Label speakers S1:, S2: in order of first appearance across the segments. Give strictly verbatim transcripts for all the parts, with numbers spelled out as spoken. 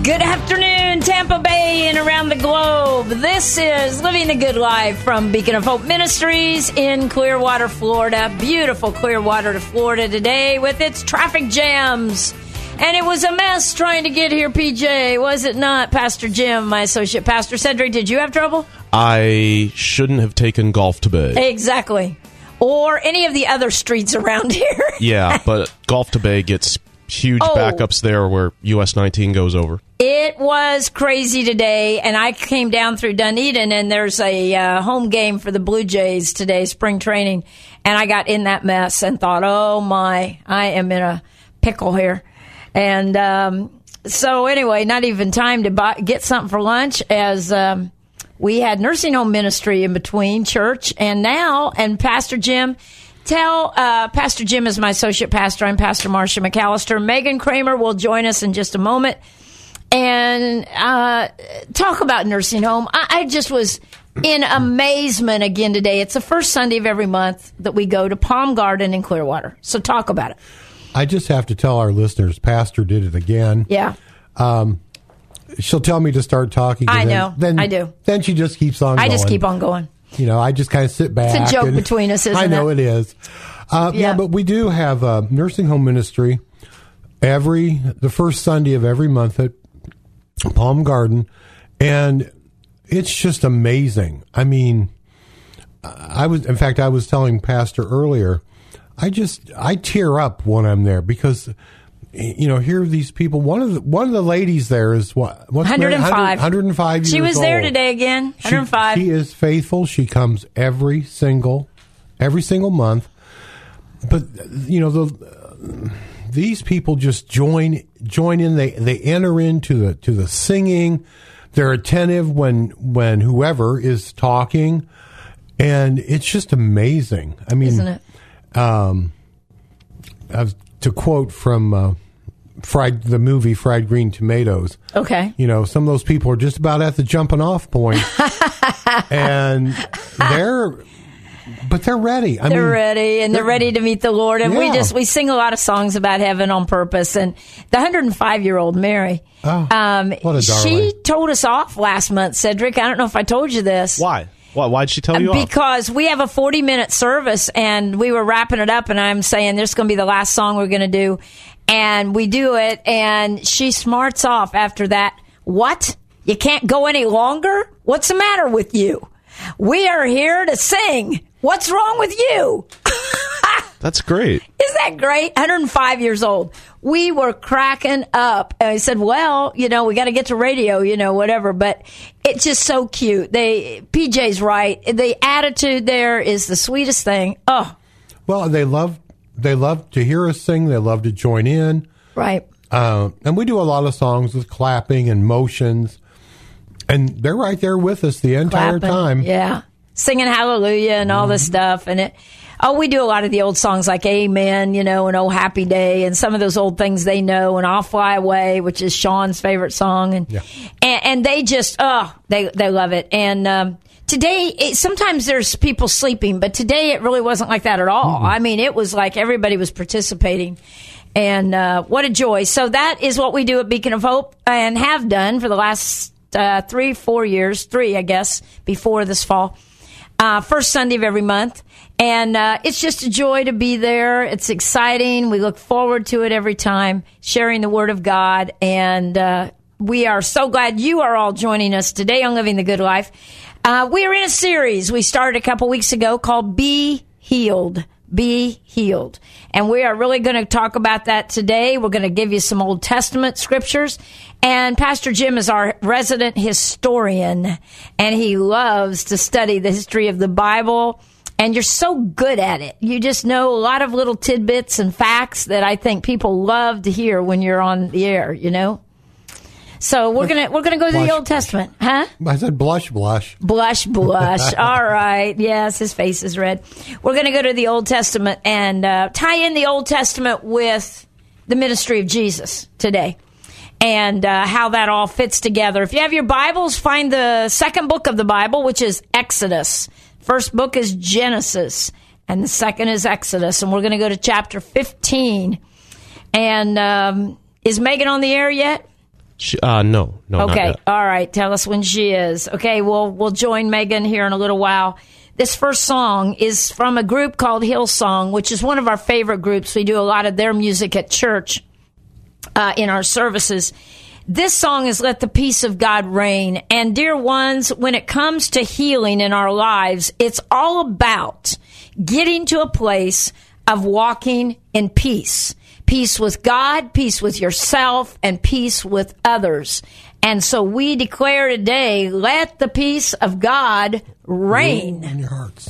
S1: Good afternoon, Tampa Bay and around the globe. This is Living the Good Life from Beacon of Hope Ministries in Clearwater, Florida. Beautiful Clearwater, Florida today with its traffic jams. And it was a mess trying to get here, P J, was it not, Pastor Jim, my associate pastor? Cedric, did you have trouble?
S2: I shouldn't have taken Golf to Bay.
S1: Exactly. Or any of the other streets around here.
S2: Yeah, but Golf to Bay gets huge
S1: oh.
S2: backups there where U S nineteen goes over.
S1: It was crazy today, and I came down through Dunedin, and there's a uh, home game for the Blue Jays today, spring training, and I got in that mess and thought, oh, my, I am in a pickle here. And um, so anyway, not even time to buy, get something for lunch as um, we had nursing home ministry in between church and now, and Pastor Jim, tell, uh, Pastor Jim is my associate pastor. I'm Pastor Marcia McAllister. Megan Kramer will join us in just a moment and uh, talk about nursing home. I, I just was in amazement again today. It's the first Sunday of every month that we go to Palm Garden in Clearwater. So talk about it.
S3: I just have to tell our listeners, Pastor did it again.
S1: Yeah.
S3: Um, she'll tell me to start talking.
S1: I
S3: then,
S1: know.
S3: Then,
S1: I do.
S3: Then she just keeps on
S1: I
S3: going.
S1: just keep on going.
S3: You know, I just kind of sit back.
S1: It's a joke
S3: and,
S1: between us, isn't it?
S3: I know it, it is. Uh, yeah. yeah, but we do have a nursing home ministry every the first Sunday of every month at Palm Garden, and it's just amazing. I mean, I was, in fact, I was telling Pastor earlier, I just, I tear up when I'm there because, you know, here are these people. One of the, one of the ladies there is what? What's
S1: one oh five.
S3: one hundred, one hundred five years old.
S1: She was there today again, one oh five.
S3: She, she is faithful. She comes every single, every single month. But, you know, the, these people just join, join in. They, they enter into the, to the singing. They're attentive when, when whoever is talking. And it's just amazing. I mean,
S1: isn't it?
S3: Um, uh, to quote from uh, fried the movie Fried Green Tomatoes.
S1: Okay.
S3: You know, some of those people are just about at the jumping off point, and they're, but they're ready. I
S1: they're
S3: mean,
S1: ready, and they're, they're ready to meet the Lord. And
S3: yeah.
S1: we just we sing a lot of songs about heaven on purpose. And the one hundred five year old Mary,
S3: oh,
S1: um,
S3: what a darling.
S1: She told us off last month. Cedric, I don't know if I told you this.
S2: Why? Why? Why'd she tell you off?
S1: Because we have a forty minute service, and we were wrapping it up, and I'm saying this is going to be the last song we're going to do. And we do it, and she smarts off after that. What? You can't go any longer? What's the matter with you? We are here to sing. What's wrong with you?
S2: That's great.
S1: Isn't that great? one hundred five years old. We were cracking up. And I said, well, you know, we got to get to radio, you know, whatever. But it's just so cute. They, P J's right. The attitude there is the sweetest thing. Oh.
S3: Well, they love, they love to hear us sing. They love to join in.
S1: Right.
S3: Uh, and we do a lot of songs with clapping and motions. And they're right there with us the entire
S1: clapping,
S3: time.
S1: Yeah. Singing hallelujah and all this stuff. And it, oh, we do a lot of the old songs like Amen, you know, and Oh Happy Day, and some of those old things they know, and I'll Fly Away, which is Sean's favorite song. And
S3: yeah.
S1: and, and they just, oh, they, they love it. And um, today, it, sometimes there's people sleeping, but today it really wasn't like that at all. Mm-hmm. I mean, it was like everybody was participating. And uh, what a joy. So that is what we do at Beacon of Hope and have done for the last uh, three, four years, three, I guess, before this fall. Uh, first Sunday of every month. And uh, it's just a joy to be there. It's exciting. We look forward to it every time, sharing the Word of God. And uh, we are so glad you are all joining us today on Living the Good Life. Uh, we are in a series we started a couple weeks ago called Be Healed. Be Healed. And we are really going to talk about that today. We're going to give you some Old Testament scriptures. And Pastor Jim is our resident historian, and he loves to study the history of the Bible. And you're so good at it. You just know a lot of little tidbits and facts that I think people love to hear when you're on the air, you know? So we're gonna we're gonna go to
S3: blush,
S1: the Old Testament, huh?
S3: I said blush, blush,
S1: blush, blush. All right, yes, his face is red. We're gonna go to the Old Testament and uh, tie in the Old Testament with the ministry of Jesus today, and uh, how that all fits together. If you have your Bibles, find the second book of the Bible, which is Exodus. First book is Genesis, and the second is Exodus, and we're gonna go to chapter fifteen. And um, is Megan on the air yet?
S2: She, uh, no, no.
S1: Okay,
S2: not yet.
S1: All right. Tell us when she is. Okay, we'll we'll join Megan here in a little while. This first song is from a group called Hillsong, which is one of our favorite groups. We do a lot of their music at church uh, in our services. This song is Let the Peace of God Reign. And dear ones, when it comes to healing in our lives, it's all about getting to a place of walking in peace. Peace with God, peace with yourself, and peace with others. And so we declare today, let the peace of God reign
S3: in your hearts.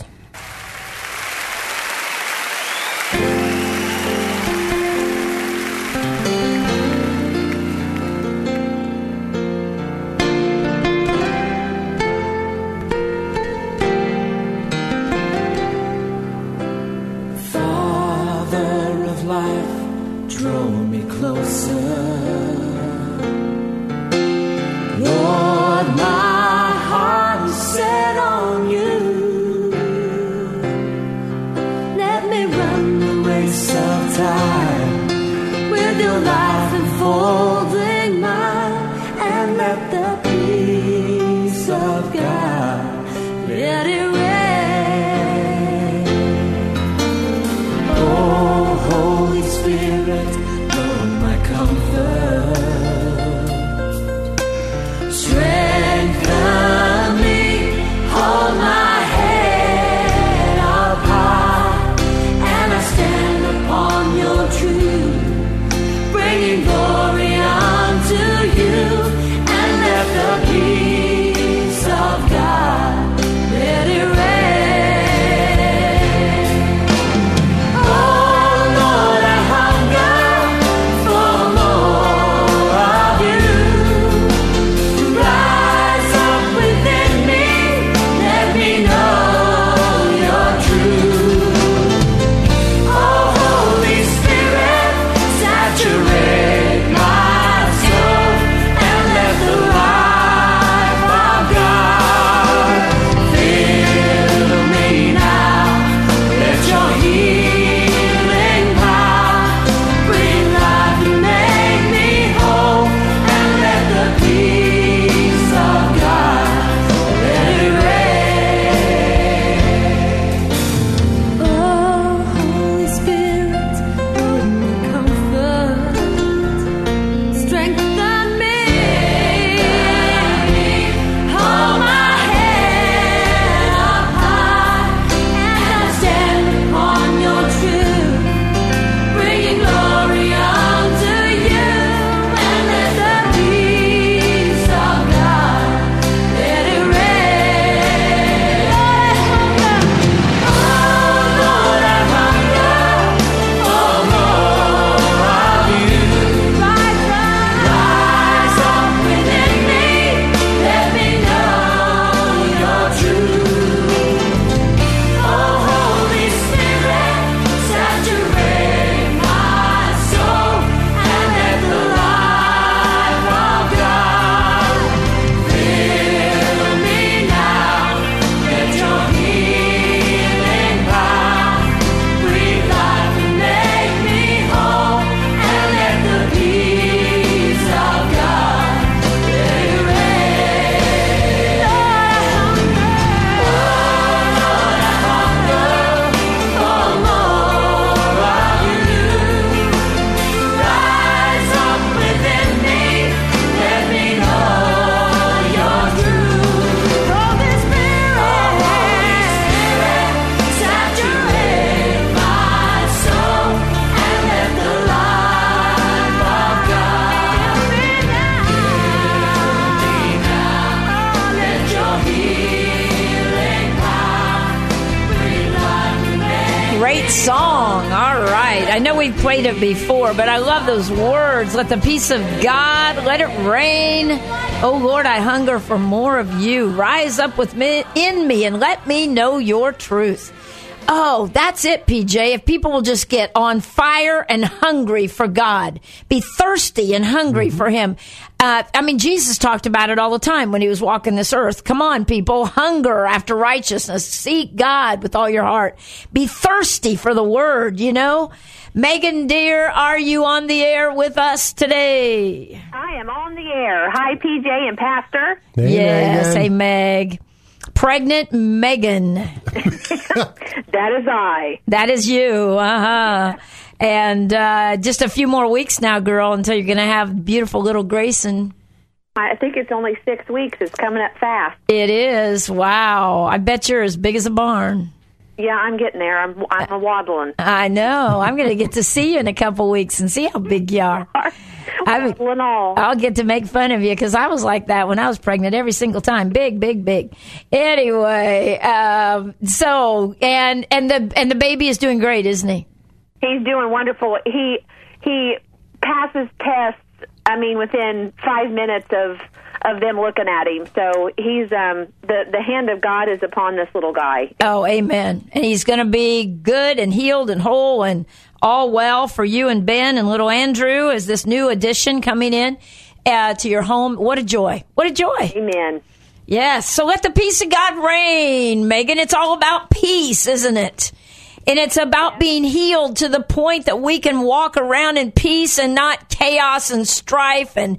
S4: Father of life, draw me closer. Lord, my heart is set on you. Let me run the race of time with your life enfolding mine, and let the peace of God let it reign. Oh, Holy Spirit, Lord, my comfort. Strengthen me, hold my head up high, and I stand upon your truth, bringing glory unto you, and let the peace of God let it reign. Oh Lord, I hunger for more of you. Rise up within me, let me know your truth. Oh, Holy Spirit, saturate my soul, and let the life of God fill me now. Let your healing power bring life and make me whole, and let the peace of God let it reign. Oh, Holy Spirit, Lord, my comfort, strengthen me, hold my head up high, and I stand upon your truth, bringing glory unto you, and let the peace of God let it reign. Oh Lord, I hunger for more of you. Rise up within me, let me know your truth. Oh, Holy Spirit, saturate my soul, and let the life of God fill me now. Let your healing power breathe life and make me whole, and let the peace of God let it reign. Oh Lord, I hunger for more of you. Rise up within me, let me know your truth. Holy Spirit, saturate my soul, and let the life of God fill me now. Let your healing power breathe life and make
S1: Great song. All right. I know we've played it before, but I love those words. Let the peace of God, let it rain. Oh, Lord, I hunger for more of you. Rise up with me, in me, and let me know your truth. Oh, that's it, P J. If people will just get on fire and hungry for God, be thirsty and hungry mm-hmm. for Him. Uh, I mean, Jesus talked about it all the time when He was walking this earth. Come on, people, hunger after righteousness. Seek God with all your heart. Be thirsty for the Word, you know. Megan, dear, are you on the air with us today?
S5: I am on the air. Hi, P J and Pastor.
S3: Hey,
S1: yes,
S3: Megan.
S1: hey, Meg. Pregnant Megan.
S5: That is I.
S1: That is you. Uh-huh. And uh, just a few more weeks now, girl, until you're going to have beautiful little Grayson.
S5: I think it's only six weeks. It's coming up fast.
S1: It is. Wow. I bet you're as big as a barn.
S5: Yeah, I'm getting there. I'm I'm a waddling.
S1: I know. I'm going to get to see you in a couple weeks and see how big you are. I mean,
S5: Waddling all.
S1: I'll get to make fun of you because I was like that when I was pregnant every single time. Big, big, big. Anyway, um, so and and the and the baby is doing great, isn't he?
S5: He's doing wonderful. He he passes tests. I mean, within five minutes of of them looking at him. So he's um the the hand of God is upon this little guy.
S1: Oh, amen. And he's going to be good and healed and whole and all well for you and Ben and little Andrew as this new addition coming in uh, to your home. What a joy. What a joy.
S5: Amen.
S1: Yes. So let the peace of God reign, Megan. It's all about peace, isn't it? And it's about being healed to the point that we can walk around in peace and not chaos and strife and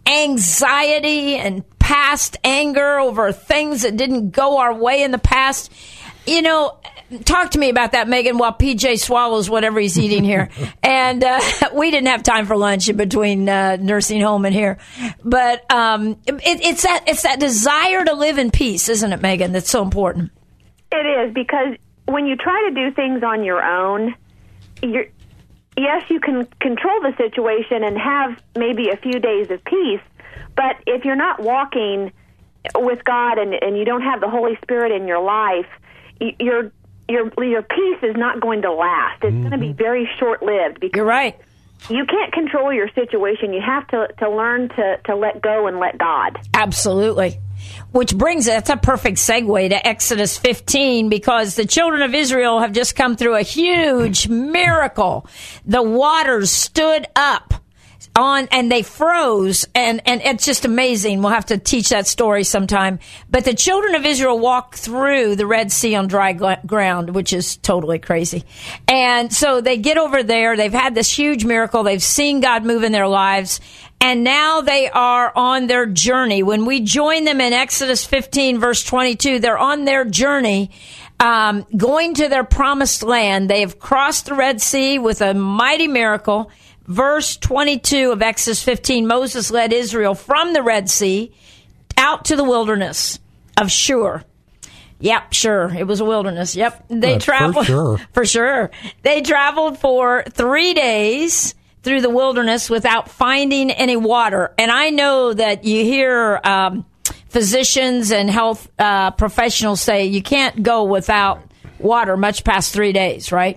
S1: anxiety and past anger over things that didn't go our way in the past. You know, talk to me about that, Megan, while P J swallows whatever he's eating here. And uh, we didn't have time for lunch in between uh, nursing home and here. But um, it, it's that it's that desire to live in peace, isn't it, Megan, that's so important?
S5: It is, because when you try to do things on your own, you're, yes, you can control the situation and have maybe a few days of peace, but if you're not walking with God and, and you don't have the Holy Spirit in your life, your your your peace is not going to last. It's mm-hmm. going to be very short-lived. Because
S1: You're right.
S5: You can't control your situation. You have to, to learn to, to let go and let God.
S1: Absolutely. Which brings, that's a perfect segue to Exodus fifteen, because the children of Israel have just come through a huge miracle. The waters stood up on, and they froze, and, and it's just amazing. We'll have to teach that story sometime. But the children of Israel walked through the Red Sea on dry ground, which is totally crazy. And so they get over there. They've had this huge miracle. They've seen God move in their lives. And now they are on their journey. When we join them in Exodus fifteen, verse twenty-two, they're on their journey, um, going to their promised land. They have crossed the Red Sea with a mighty miracle. Verse twenty-two of Exodus fifteen, Moses led Israel from the Red Sea out to the wilderness of Shur. Yep, sure. It was a wilderness. Yep. They
S3: uh,
S1: traveled.
S3: For sure.
S1: For sure. They traveled for three days through the wilderness without finding any water. And I know that you hear um, physicians and health uh, professionals say you can't go without water much past three days, right?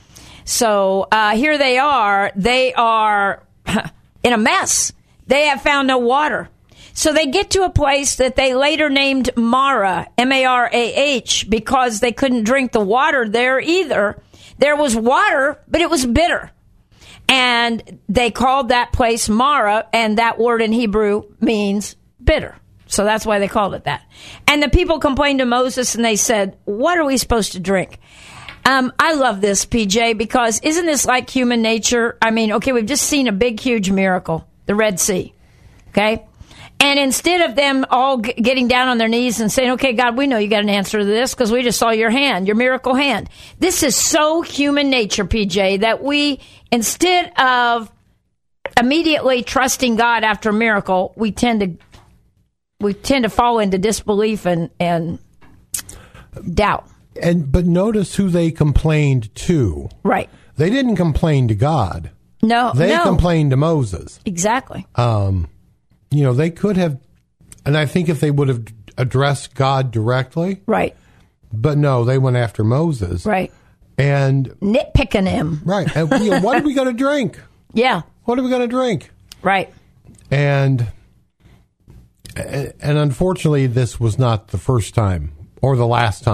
S1: So uh, here they are. They are in a mess. They have found no water. So they get to a place that they later named Marah, M A R A H, because they couldn't drink the water there either. There was water, but it was bitter. And they called that place Marah, and that word in Hebrew means bitter. So that's why they called it that. And the people complained to Moses, and they said, what are we supposed to drink? Um, I love this, P J, because isn't this like human nature? I mean, okay, we've just seen a big, huge miracle, the Red Sea, okay? And instead of them all g- getting down on their knees and saying, okay, God, we know you got an answer to this because we just saw your hand, your miracle hand. This is so human nature, P J, that we, instead of immediately trusting God after a miracle, we tend to we tend to fall into disbelief and, and doubt.
S3: And but notice who they complained to.
S1: Right.
S3: They didn't complain to God.
S1: No,
S3: They
S1: no.
S3: complained to Moses.
S1: Exactly.
S3: Um, you know, they could have, and I think if they would have addressed God directly.
S1: Right.
S3: But no, they went after Moses.
S1: Right.
S3: And
S1: nitpicking him.
S3: Right. And, you know, what are we going to drink?
S1: Yeah.
S3: What are we going to drink?
S1: Right.
S3: And and unfortunately, this was not the first time or the last time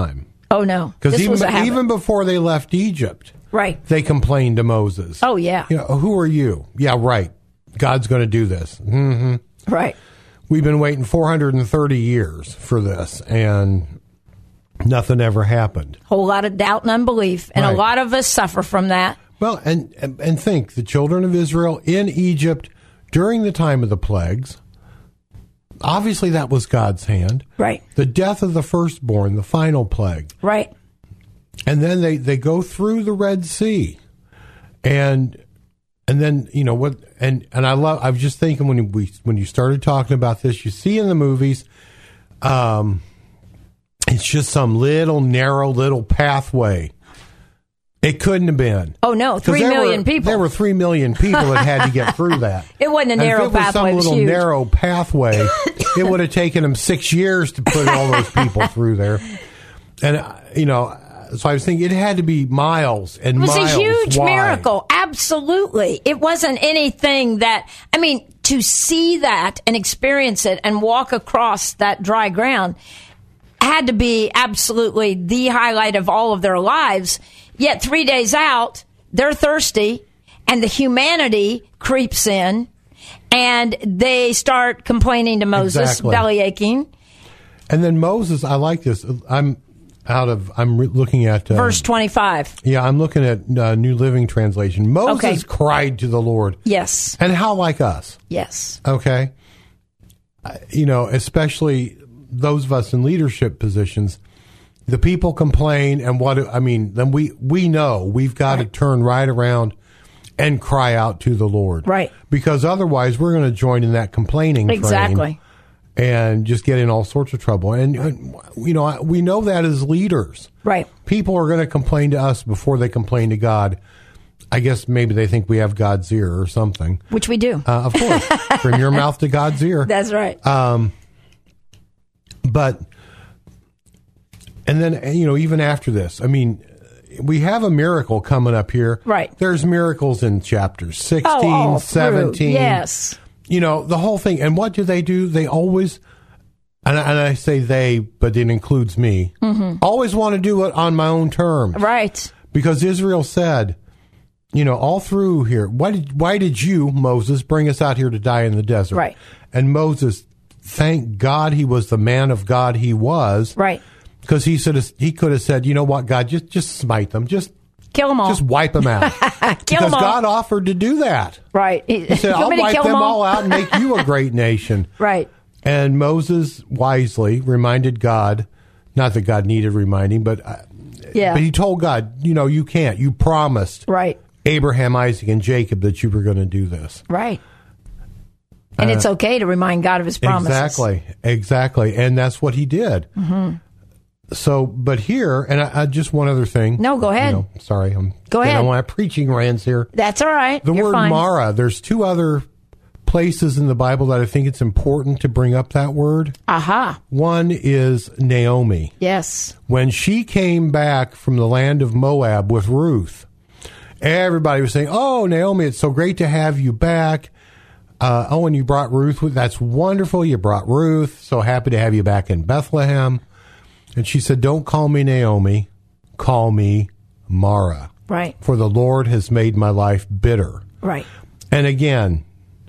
S1: Oh, no.
S3: Because
S1: This was a
S3: even,
S1: habit.
S3: even before they left Egypt,
S1: Right.
S3: they complained to Moses.
S1: Oh, yeah.
S3: You know, who are you? Yeah, right. God's going to do this. hmm
S1: Right.
S3: We've been waiting four hundred thirty years for this, and nothing ever happened.
S1: Whole lot of doubt and unbelief. And
S3: Right.
S1: a lot of us suffer from that.
S3: Well, and, and and think, the children of Israel in Egypt during the time of the plagues, obviously that was God's hand.
S1: Right.
S3: The death of the firstborn, the final plague.
S1: Right.
S3: And then they, they go through the Red Sea. And and then, you know, what and, and I love I was just thinking when we when you started talking about this, you see in the movies, um it's just some little narrow little pathway. It couldn't have been.
S1: Oh, no.
S3: 'Cause
S1: Three
S3: there
S1: million
S3: were,
S1: people.
S3: There were three million people that had to get through that.
S1: It wasn't a
S3: And
S1: narrow
S3: if it was
S1: pathway.
S3: some
S1: It was
S3: little
S1: huge.
S3: narrow pathway, it would have taken them six years to put all those people through there. And, uh, you know, so I was thinking it had to be miles and
S1: It was
S3: miles
S1: a huge
S3: wide.
S1: miracle. Absolutely. It wasn't anything that, I mean, to see that and experience it and walk across that dry ground had to be absolutely the highlight of all of their lives. Yet three days out, they're thirsty and the humanity creeps in and they start complaining to Moses,
S3: Exactly.
S1: belly aching.
S3: And then Moses, I like this. I'm out of, I'm re- looking at. Uh,
S1: Verse twenty-five.
S3: Yeah, I'm looking at uh, New Living Translation. Moses
S1: Okay.
S3: cried to the Lord.
S1: Yes.
S3: And how like us?
S1: Yes.
S3: Okay. Uh, you know, especially those of us in leadership positions, the people complain, and what I mean, then we we know we've got
S1: Right.
S3: to turn right around and cry out to the Lord,
S1: Right.
S3: Because otherwise, we're going to join in that complaining train
S1: Exactly.
S3: and just get in all sorts of trouble. And, and you know, we know that as leaders,
S1: Right.
S3: people are going to complain to us before they complain to God. I guess maybe they think we have God's ear or something.
S1: Which we do.
S3: Uh, of course, from your mouth to God's ear.
S1: That's right.
S3: But, and then, you know, even after this, I mean, we have a miracle coming up here.
S1: Right.
S3: There's miracles in chapters sixteen,
S1: Oh, oh,
S3: seventeen.
S1: through. Yes.
S3: You know, the whole thing. And what do they do? They always, and I, and I say they, but it includes me, mm-hmm. always want to do it on my own terms.
S1: Right.
S3: Because Israel said, you know, all through here, why did, why did you, Moses, bring us out here to die in the desert?
S1: Right.
S3: And Moses, thank God he was the man of God he was.
S1: Right.
S3: Because he said he could have said, you know what, God, just just smite them, just
S1: Kill them all.
S3: just wipe them out.
S1: Kill
S3: because
S1: them all.
S3: God offered to do that.
S1: Right. He
S3: He said, I'll wipe them all out and make you a great nation.
S1: Right.
S3: And Moses wisely reminded God, not that God needed reminding, but uh,
S1: Yeah.
S3: but he told God, you know, you can't. You promised
S1: Right.
S3: Abraham, Isaac, and Jacob that you were going to do this.
S1: Right. And it's okay to remind God of his promises.
S3: Exactly, exactly, and that's what he did. Mm-hmm. So, but here, and I, I just one other thing.
S1: No, go ahead.
S3: You know, sorry, I'm
S1: Go
S3: getting
S1: ahead.
S3: on my preaching rants here.
S1: That's all right.
S3: The
S1: You're
S3: word
S1: fine.
S3: Mara. There's two other places in the Bible that I think it's important to bring up that word.
S1: Aha.
S3: One is Naomi.
S1: Yes.
S3: When she came back from the land of Moab with Ruth, everybody was saying, "Oh, Naomi, it's so great to have you back." Uh, oh, and you brought Ruth with. That's wonderful. You brought Ruth. So happy to have you back in Bethlehem. And she said, "Don't call me Naomi. Call me Mara.
S1: Right.
S3: For the Lord has made my life bitter."
S1: Right.
S3: And again,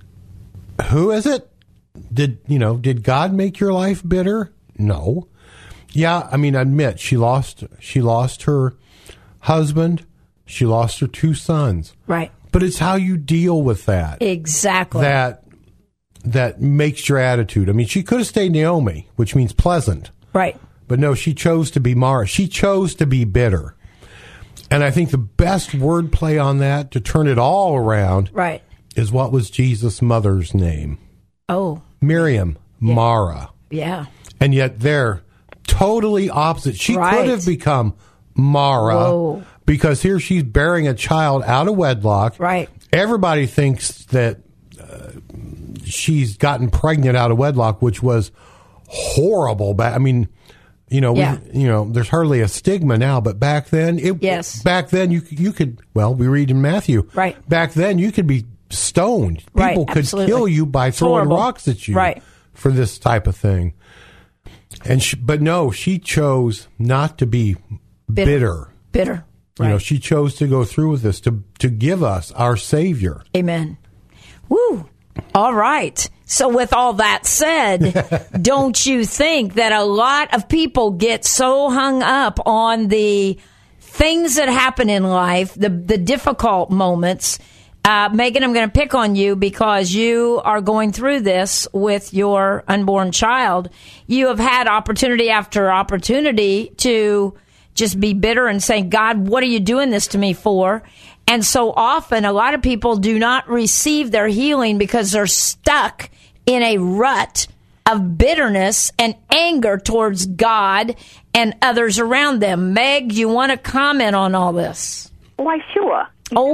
S3: who is it? Did, you know, did God make your life bitter? No. Yeah, I mean, admit she lost she lost her husband, she lost her two sons.
S1: Right.
S3: But it's how you deal with that.
S1: Exactly.
S3: That that makes your attitude. I mean, she could have stayed Naomi, which means pleasant.
S1: Right.
S3: But no, she chose to be Mara. She chose to be bitter. And I think the best wordplay on that to turn it all around
S1: Right.
S3: is what was Jesus' mother's name?
S1: Oh.
S3: Miriam, Mara.
S1: Yeah.
S3: And yet they're totally opposite. She
S1: Right.
S3: could have become Mara
S1: Whoa.
S3: because here she's bearing a child out of wedlock.
S1: Right.
S3: Everybody thinks that uh, she's gotten pregnant out of wedlock, which was horrible. Ba- I mean, you know,
S1: Yeah.
S3: we, you know, there's hardly a stigma now, but back then, it,
S1: Yes.
S3: back then you you could, well, we read in Matthew,
S1: Right.
S3: Back then you could be stoned. People
S1: Right,
S3: could
S1: absolutely.
S3: kill you by
S1: It's
S3: throwing
S1: horrible.
S3: rocks at you,
S1: Right.
S3: for this type of thing. And she, but no, she chose not to be bitter.
S1: Bitter. bitter.
S3: You
S1: Right.
S3: know, she chose to go through with this to to give us our Savior.
S1: Amen. Woo. All right. So with all that said, don't you think that a lot of people get so hung up on the things that happen in life, the the difficult moments? Uh, Megan, I'm going to pick on you because you are going through this with your unborn child. You have had opportunity after opportunity to just be bitter and say, God, what are you doing this to me for? And so often, a lot of people do not receive their healing because they're stuck in a rut of bitterness and anger towards God and others around them. Meg, you want to comment on all this?
S5: Why, sure.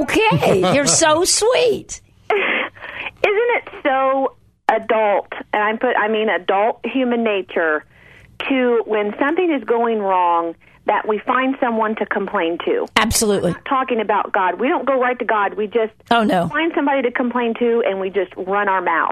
S1: Okay, you're so sweet.
S5: Isn't it so adult, and I put, I mean adult human nature, to when something is going wrong, that we find someone to complain to.
S1: Absolutely.
S5: I'm not talking about God. We don't go right to God. We just
S1: Oh, no.
S5: find somebody to complain to, and we just run our mouth.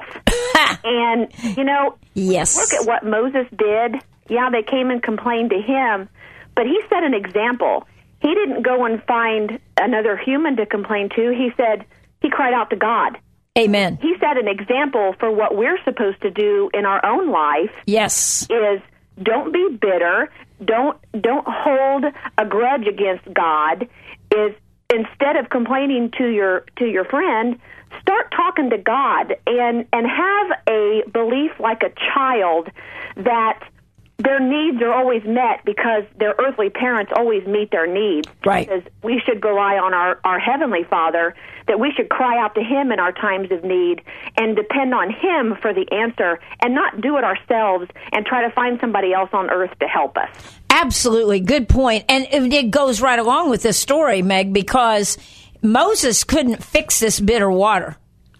S5: And, you know,
S1: Yes.
S5: look at what Moses did. Yeah, they came and complained to him, but he set an example. He didn't go and find another human to complain to. He said, he cried out to God.
S1: Amen.
S5: He set an example for what we're supposed to do in our own life.
S1: Yes.
S5: Is don't be bitter. Don't don't hold a grudge against God. Is instead of complaining to your to your friend, start talking to God and and have a belief like a child that their needs are always met because their earthly parents always meet their needs.
S1: Right.
S5: Because we should rely on our, our Heavenly Father, that we should cry out to Him in our times of need and depend on Him for the answer and not do it ourselves and try to find somebody else on earth to help us.
S1: Absolutely. Good point. And it goes right along with this story, Meg, because Moses couldn't fix this bitter water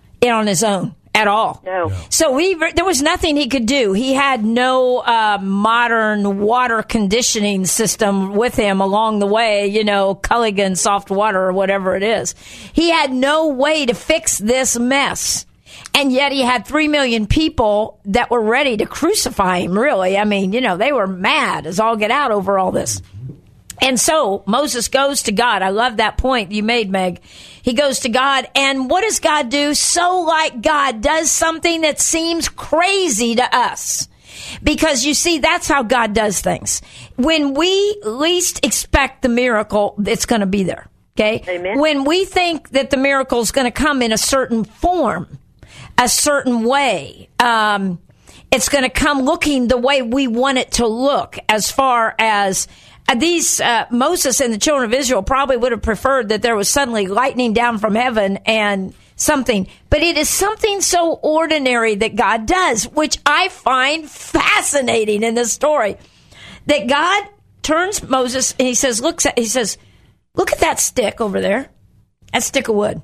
S1: on his own. At all.
S5: No.
S1: So we, there was nothing he could do. He had no uh, modern water conditioning system with him along the way, you know, Culligan soft water or whatever it is. He had no way to fix this mess. And yet he had three million people that were ready to crucify him, really. I mean, you know, they were mad as all get out over all this. And so Moses goes to God. I love that point you made, Meg. He goes to God, and what does God do? So like God does something that seems crazy to us. Because you see, that's how God does things. When we least expect the miracle, it's going to be there. Okay?
S5: Amen.
S1: When we think that the miracle is going to come in a certain form, a certain way, um, it's going to come looking the way we want it to look, as far as Uh, these, uh, Moses and the children of Israel probably would have preferred that there was suddenly lightning down from heaven and something. But it is something so ordinary that God does, which I find fascinating in this story. That God turns Moses and he says, looks at, he says, look at that stick over there. That stick of wood.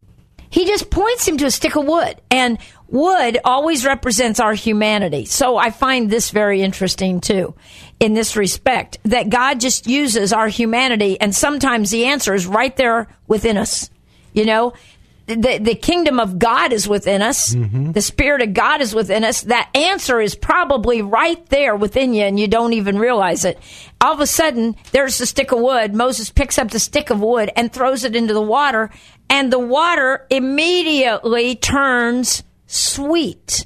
S1: He just points him to a stick of wood. And wood always represents our humanity. So I find this very interesting, too, in this respect, that God just uses our humanity, and sometimes the answer is right there within us. You know, the, the kingdom of God is within us. Mm-hmm. The Spirit of God is within us. That answer is probably right there within you, and you don't even realize it. All of a sudden, there's the stick of wood. Moses picks up the stick of wood and throws it into the water, and the water immediately turns sweet.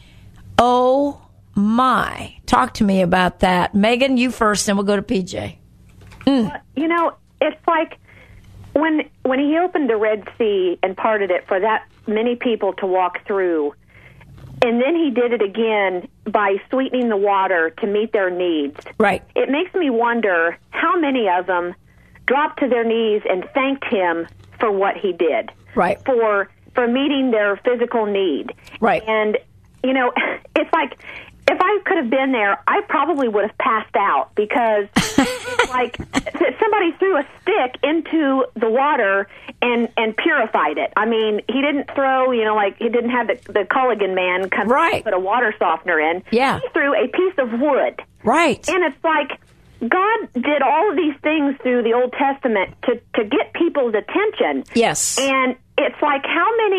S1: Oh, my. Talk to me about that. Megan, you first, then we'll go to P J. Mm.
S5: You know, it's like when when he opened the Red Sea and parted it for that many people to walk through, and then he did it again by sweetening the water to meet their needs.
S1: Right.
S5: It makes me wonder how many of them dropped to their knees and thanked him for what he did.
S1: Right.
S5: For for meeting their physical need.
S1: Right.
S5: And, you know, it's like, if I could have been there, I probably would have passed out because it's like somebody threw a stick into the water and, and purified it. I mean, he didn't throw, you know, like he didn't have the, the Culligan man come
S1: right.
S5: put a water softener in.
S1: Yeah.
S5: He threw a piece of wood.
S1: Right.
S5: And it's like God did all of these things through the Old Testament to, to get people's attention.
S1: Yes.
S5: And it's like how many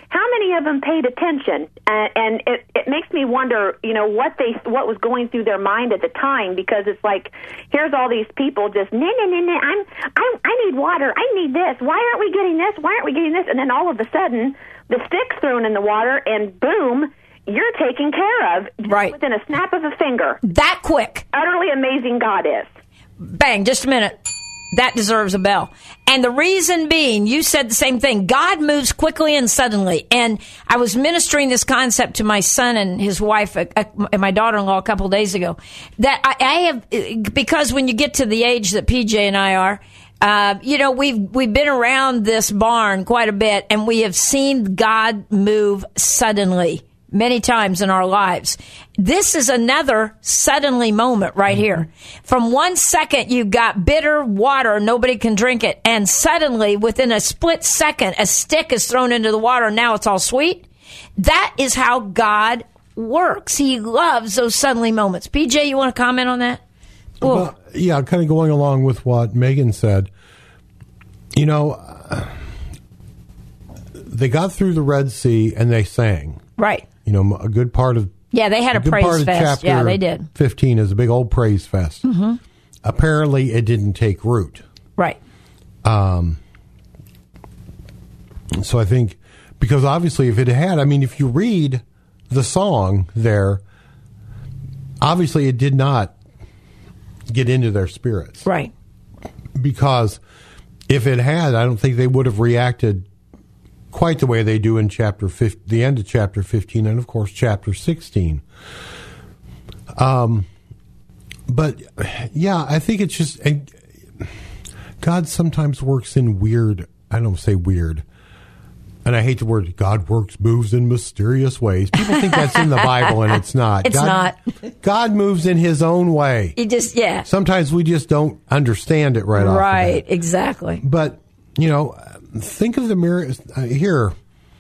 S5: how many of them paid attention? Uh, and it, it makes me wonder, you know, what they what was going through their mind at the time, because it's like, here's all these people just, nah, nah, nah, nah, I'm, I, I need water, I need this, why aren't we getting this, why aren't we getting this? And then all of a sudden, the stick's thrown in the water, and boom, you're taken care of
S1: right
S5: within a snap of a finger.
S1: That quick.
S5: Utterly amazing God is.
S1: Bang, just a minute. That deserves a bell. And the reason being, you said the same thing. God moves quickly and suddenly. And I was ministering this concept to my son and his wife uh, uh, and my daughter-in-law a couple of days ago. That I, I have, because when you get to the age that P J and I are, uh, you know, we've we've been around this barn quite a bit, and we have seen God move suddenly many times in our lives. This is another suddenly moment right here. From one second, you've got bitter water, nobody can drink it. And suddenly, within a split second, a stick is thrown into the water, and now it's all sweet. That is how God works. He loves those suddenly moments. P J, you want to comment on that?
S3: Well, yeah, kind of going along with what Megan said. You know, uh, they got through the Red Sea and they sang.
S1: Right.
S3: You know, a good part of
S1: yeah, they had a,
S3: a good
S1: praise
S3: part of
S1: fest.
S3: chapter
S1: Yeah, they did.
S3: fifteen is a big old praise fest.
S1: Mm-hmm.
S3: Apparently, it didn't take root.
S1: Right.
S3: Um. So I think, because obviously, if it had, I mean, if you read the song there, obviously it did not get into their spirits.
S1: Right.
S3: Because if it had, I don't think they would have reacted quite the way they do in chapter fifteen, the end of chapter fifteen, and of course chapter sixteen. Um, but yeah, I think it's just and God sometimes works in weird. I don't say weird, and I hate the word. God works, moves in mysterious ways. People think that's in the Bible, and it's not.
S1: It's
S3: God,
S1: not.
S3: God moves in His own way.
S1: He just yeah.
S3: Sometimes we just don't understand it right off.
S1: Right. Exactly.
S3: But you know. Think of the mirror uh, here.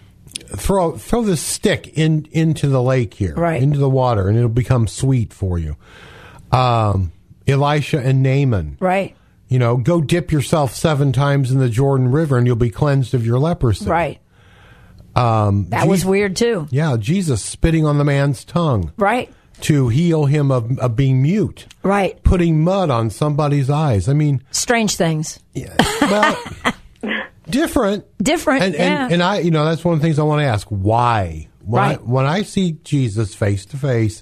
S3: Throw throw this stick in into the lake here,
S1: right.
S3: into the water, and it'll become sweet for you. Um, Elisha and Naaman,
S1: right?
S3: You know, go dip yourself seven times in the Jordan River, and you'll be cleansed of your leprosy.
S1: Right.
S3: Um,
S1: that
S3: Je-
S1: was weird too.
S3: Yeah, Jesus spitting on the man's tongue,
S1: right,
S3: to heal him of, of being mute.
S1: Right.
S3: Putting mud on somebody's eyes. I mean,
S1: strange things.
S3: Yeah, well. Different,
S1: different,
S3: and,
S1: yeah.
S3: and and I, you know, that's one of the things I want to ask. Why? When
S1: right.
S3: I, when I see Jesus face to face,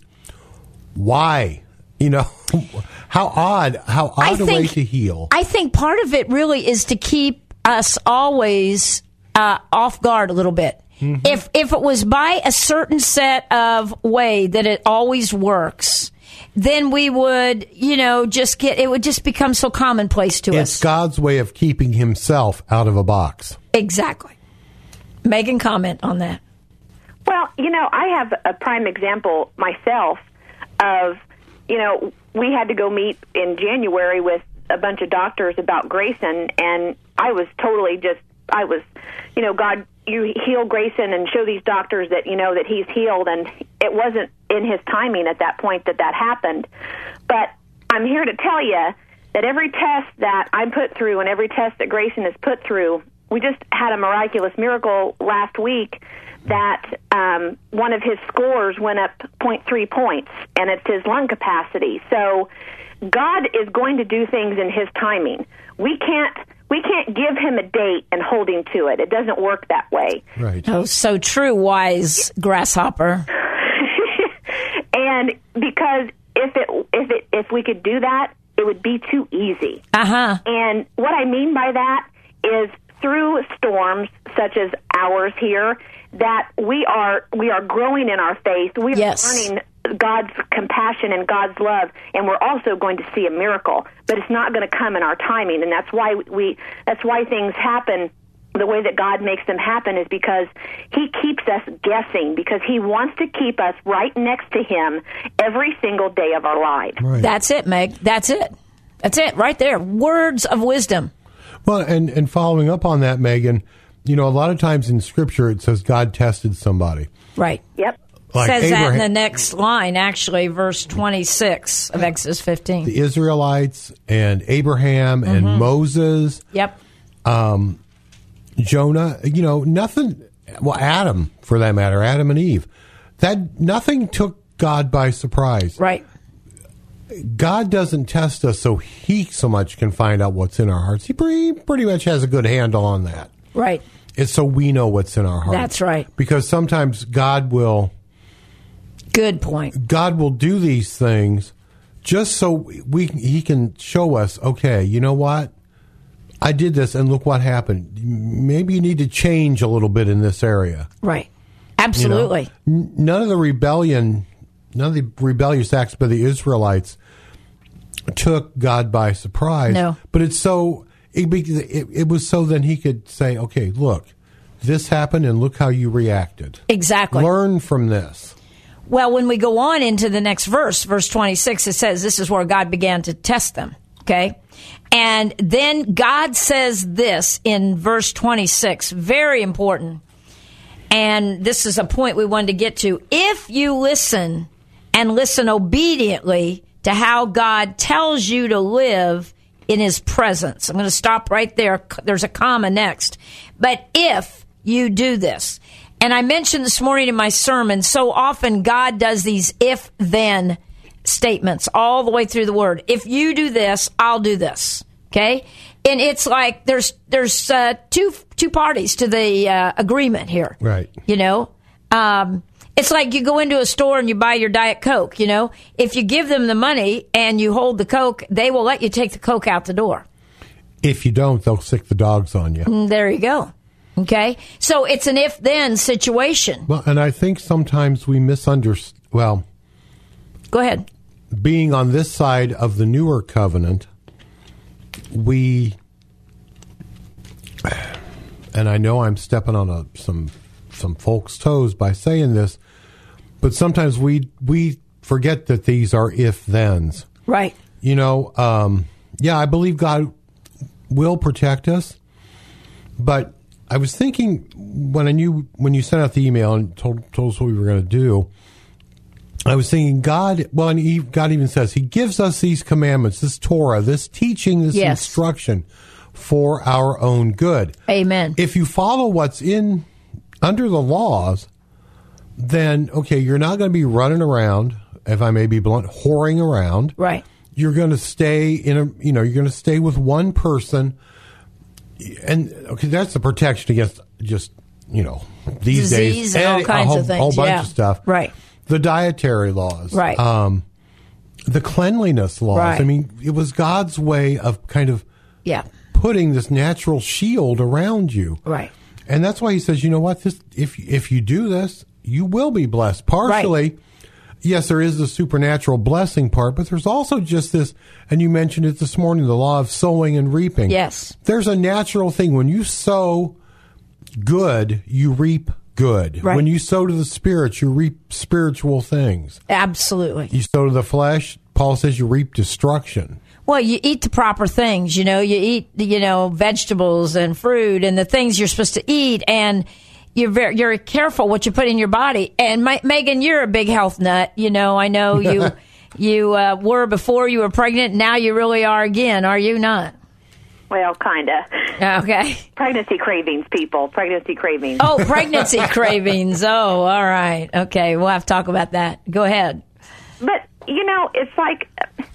S3: why? You know, how odd, how odd
S1: I
S3: a
S1: think,
S3: way to heal.
S1: I think part of it really is to keep us always uh, off guard a little bit. Mm-hmm. If if it was by a certain set of way that it always works, then we would, you know, just get, it would just become so commonplace to
S3: it's
S1: us.
S3: It's God's way of keeping Himself out of a box.
S1: Exactly. Megan, comment on that.
S5: Well, you know, I have a prime example myself of, you know, we had to go meet in January with a bunch of doctors about Grayson, and I was totally just, I was, you know, God, you heal Grayson and show these doctors that, you know, that he's healed, and it wasn't in His timing at that point that that happened. But I'm here to tell you that every test that I'm put through and every test that Grayson is put through, we just had a miraculous miracle last week that um, one of his scores went up zero point three points, and it's his lung capacity. So God is going to do things in His timing. We can't we can't give Him a date and hold Him to it. It doesn't work that way.
S3: Right.
S1: Oh, so true, wise grasshopper.
S5: And because if it if it if we could do that, it would be too easy.
S1: Uh-huh.
S5: And what I mean by that is through storms such as ours here, that we are we are growing in our faith. We are
S1: yes.
S5: learning God's compassion and God's love, and we're also going to see a miracle. But it's not going to come in our timing, and that's why we that's why things happen the way that God makes them happen, is because He keeps us guessing, because He wants to keep us right next to Him every single day of our lives.
S3: Right.
S1: That's it, Meg. That's it. That's it right there. Words of wisdom.
S3: Well, and, and following up on that, Megan, you know, a lot of times in Scripture it says God tested somebody.
S1: Right.
S5: Yep.
S3: Like
S1: says
S3: Abraham,
S1: that in the next line, actually, verse twenty-six of Exodus fifteen.
S3: The Israelites and Abraham and
S1: mm-hmm.
S3: Moses.
S1: Yep.
S3: Um, Jonah, you know, nothing well, Adam, for that matter, Adam and Eve, that nothing took God by surprise.
S1: Right.
S3: God doesn't test us so he so much can find out what's in our hearts. He pretty, pretty much has a good handle on that.
S1: Right.
S3: It's so we know what's in our hearts.
S1: That's right.
S3: Because sometimes God will...
S1: Good point.
S3: God will do these things just so we he can show us, okay, you know what? I did this and look what happened. Maybe you need to change a little bit in this area.
S1: Right. Absolutely.
S3: You know? None of the rebellion, none of the rebellious acts by the Israelites took God by surprise.
S1: No.
S3: But it's so, it, it, it was so then he could say, okay, look, this happened and look how you reacted.
S1: Exactly.
S3: Learn from this.
S1: Well, when we go on into the next verse, verse twenty-six, it says this is where God began to test them. Okay. And then God says this in verse twenty-six, very important. And this is a point we wanted to get to. If you listen and listen obediently to how God tells you to live in his presence. I'm going to stop right there. There's a comma next. But if you do this, and I mentioned this morning in my sermon, so often God does these if-then statements all the way through the word. If you do this, I'll do this. Okay? And it's like there's there's uh, two two parties to the uh, agreement here.
S3: Right.
S1: You know? Um, it's like you go into a store and you buy your Diet Coke, you know? If you give them the money and you hold the Coke, they will let you take the Coke out the door.
S3: If you don't, they'll sick the dogs on you.
S1: And there you go. Okay? So it's an if-then situation.
S3: Well, and I think sometimes we misunderstand. Well,
S1: go ahead.
S3: Being on this side of the newer covenant, we, and I know I'm stepping on a, some some folks' toes by saying this, but sometimes we we forget that these are if-thens.
S1: Right.
S3: You know, um, yeah, I believe God will protect us, but I was thinking when I knew when you sent out the email and told told us what we were going to do, I was thinking God. Well, and he, God even says He gives us these commandments, this Torah, this teaching, this
S1: yes.
S3: instruction for our own good.
S1: Amen.
S3: If you follow what's in under the laws, then okay, you're not going to be running around, if I may be blunt, whoring around.
S1: Right.
S3: You're going to stay in a. You know, you're going to stay with one person. And okay, that's the protection against just, you know, these
S1: Disease
S3: days
S1: and all kinds
S3: a whole,
S1: of things.
S3: whole bunch
S1: yeah.
S3: of stuff.
S1: Right.
S3: The dietary laws.
S1: Right.
S3: Um, the cleanliness laws.
S1: Right.
S3: I mean, it was God's way of kind of
S1: yeah.
S3: putting this natural shield around you.
S1: Right.
S3: And that's why he says, you know what, this if if you do this, you will be blessed. Partially, right. Yes, there is the supernatural blessing part, but there's also just this, and you mentioned it this morning, the law of sowing and reaping.
S1: Yes.
S3: There's a natural thing. When you sow good, you reap good.
S1: Right.
S3: When you sow to the Spirit, you reap spiritual things.
S1: Absolutely.
S3: You sow to the flesh, Paul says you reap destruction.
S1: Well, you eat the proper things, you know, you eat, you know, vegetables and fruit and the things you're supposed to eat, and you're very, you're careful what you put in your body. And my, Megan, you're a big health nut. You know, I know you you uh, were before you were pregnant. Now you really are again, are you not?
S5: Well, kind of.
S1: Okay.
S5: Pregnancy cravings, people. Pregnancy cravings.
S1: Oh, pregnancy cravings. Oh, all right. Okay, we'll have to talk about that. Go ahead.
S5: But, you know, it's like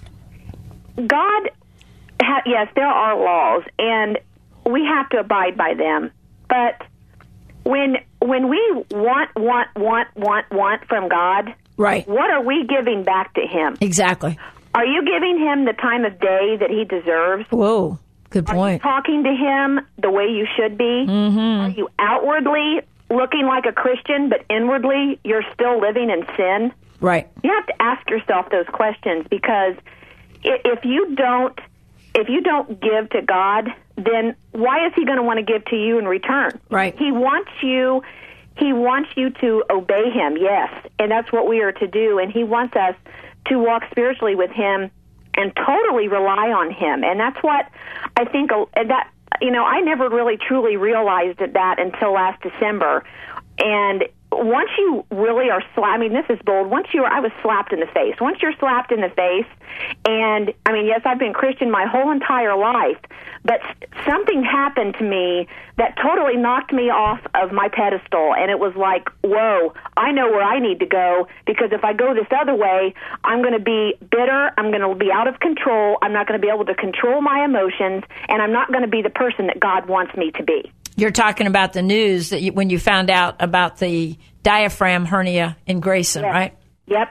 S5: God, ha- yes, there are laws, and we have to abide by them. But when when we want, want, want, want, want from God,
S1: right?
S5: What are we giving back to Him?
S1: Exactly.
S5: Are you giving Him the time of day that He deserves?
S1: Whoa, good point.
S5: Are you talking to Him the way you should be?
S1: Mm-hmm.
S5: Are you outwardly looking like a Christian, but inwardly you're still living in sin?
S1: Right.
S5: You have to ask yourself those questions, because if you don't, if you don't give to God, then why is He going to want to give to you in return?
S1: Right.
S5: He wants you. He wants you to obey Him, yes, and that's what we are to do. And He wants us to walk spiritually with Him and totally rely on Him. And that's what I think that, you know, I never really truly realized that until last December. And once you really are slapped, I mean, this is bold. Once you are, I was slapped in the face. Once you're slapped in the face, and I mean, yes, I've been Christian my whole entire life, but something happened to me that totally knocked me off of my pedestal, and it was like, whoa, I know where I need to go, because if I go this other way, I'm going to be bitter, I'm going to be out of control, I'm not going to be able to control my emotions, and I'm not going to be the person that God wants me to be.
S1: You're talking about the news that you, when you found out about the diaphragm hernia in Grayson,
S5: Yes.
S1: right?
S5: Yep.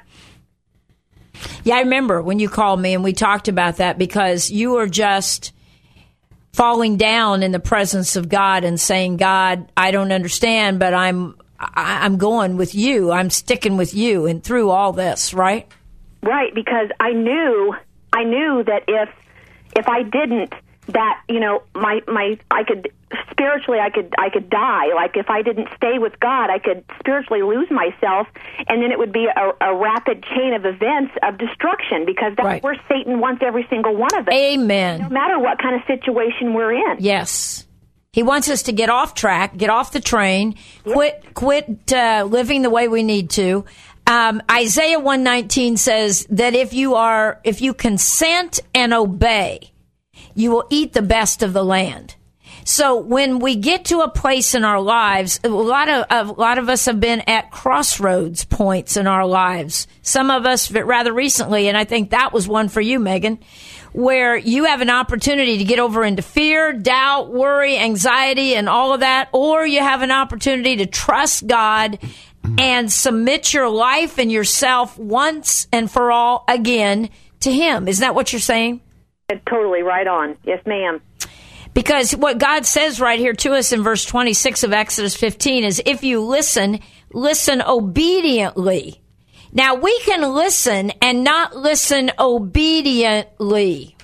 S1: Yeah, I remember when you called me and we talked about that, because you were just falling down in the presence of God and saying, God, I don't understand, but I'm I, I'm going with you. I'm sticking with you and through all this, right?
S5: Right, because I knew I knew that if if I didn't, that, you know, my my I could spiritually I could I could die. Like if I didn't stay with God, I could spiritually lose myself, and then it would be a, a rapid chain of events of destruction, because that's
S1: Right.
S5: where Satan wants every single one of us.
S1: Amen.
S5: No matter what kind of situation we're in.
S1: Yes. He wants us to get off track, get off the train, quit quit uh, living the way we need to. Um, Isaiah one nineteen says that if you are if you consent and obey, you will eat the best of the land. So when we get to a place in our lives, a lot of a lot of us have been at crossroads points in our lives. Some of us rather recently, and I think that was one for you, Megan, where you have an opportunity to get over into fear, doubt, worry, anxiety, and all of that, or you have an opportunity to trust God and submit your life and yourself once and for all again to Him. Isn't that what you're saying?
S5: Totally right on. Yes, ma'am.
S1: Because what God says right here to us in verse twenty-six of Exodus fifteen is, if you listen, listen obediently. Now, we can listen and not listen obediently.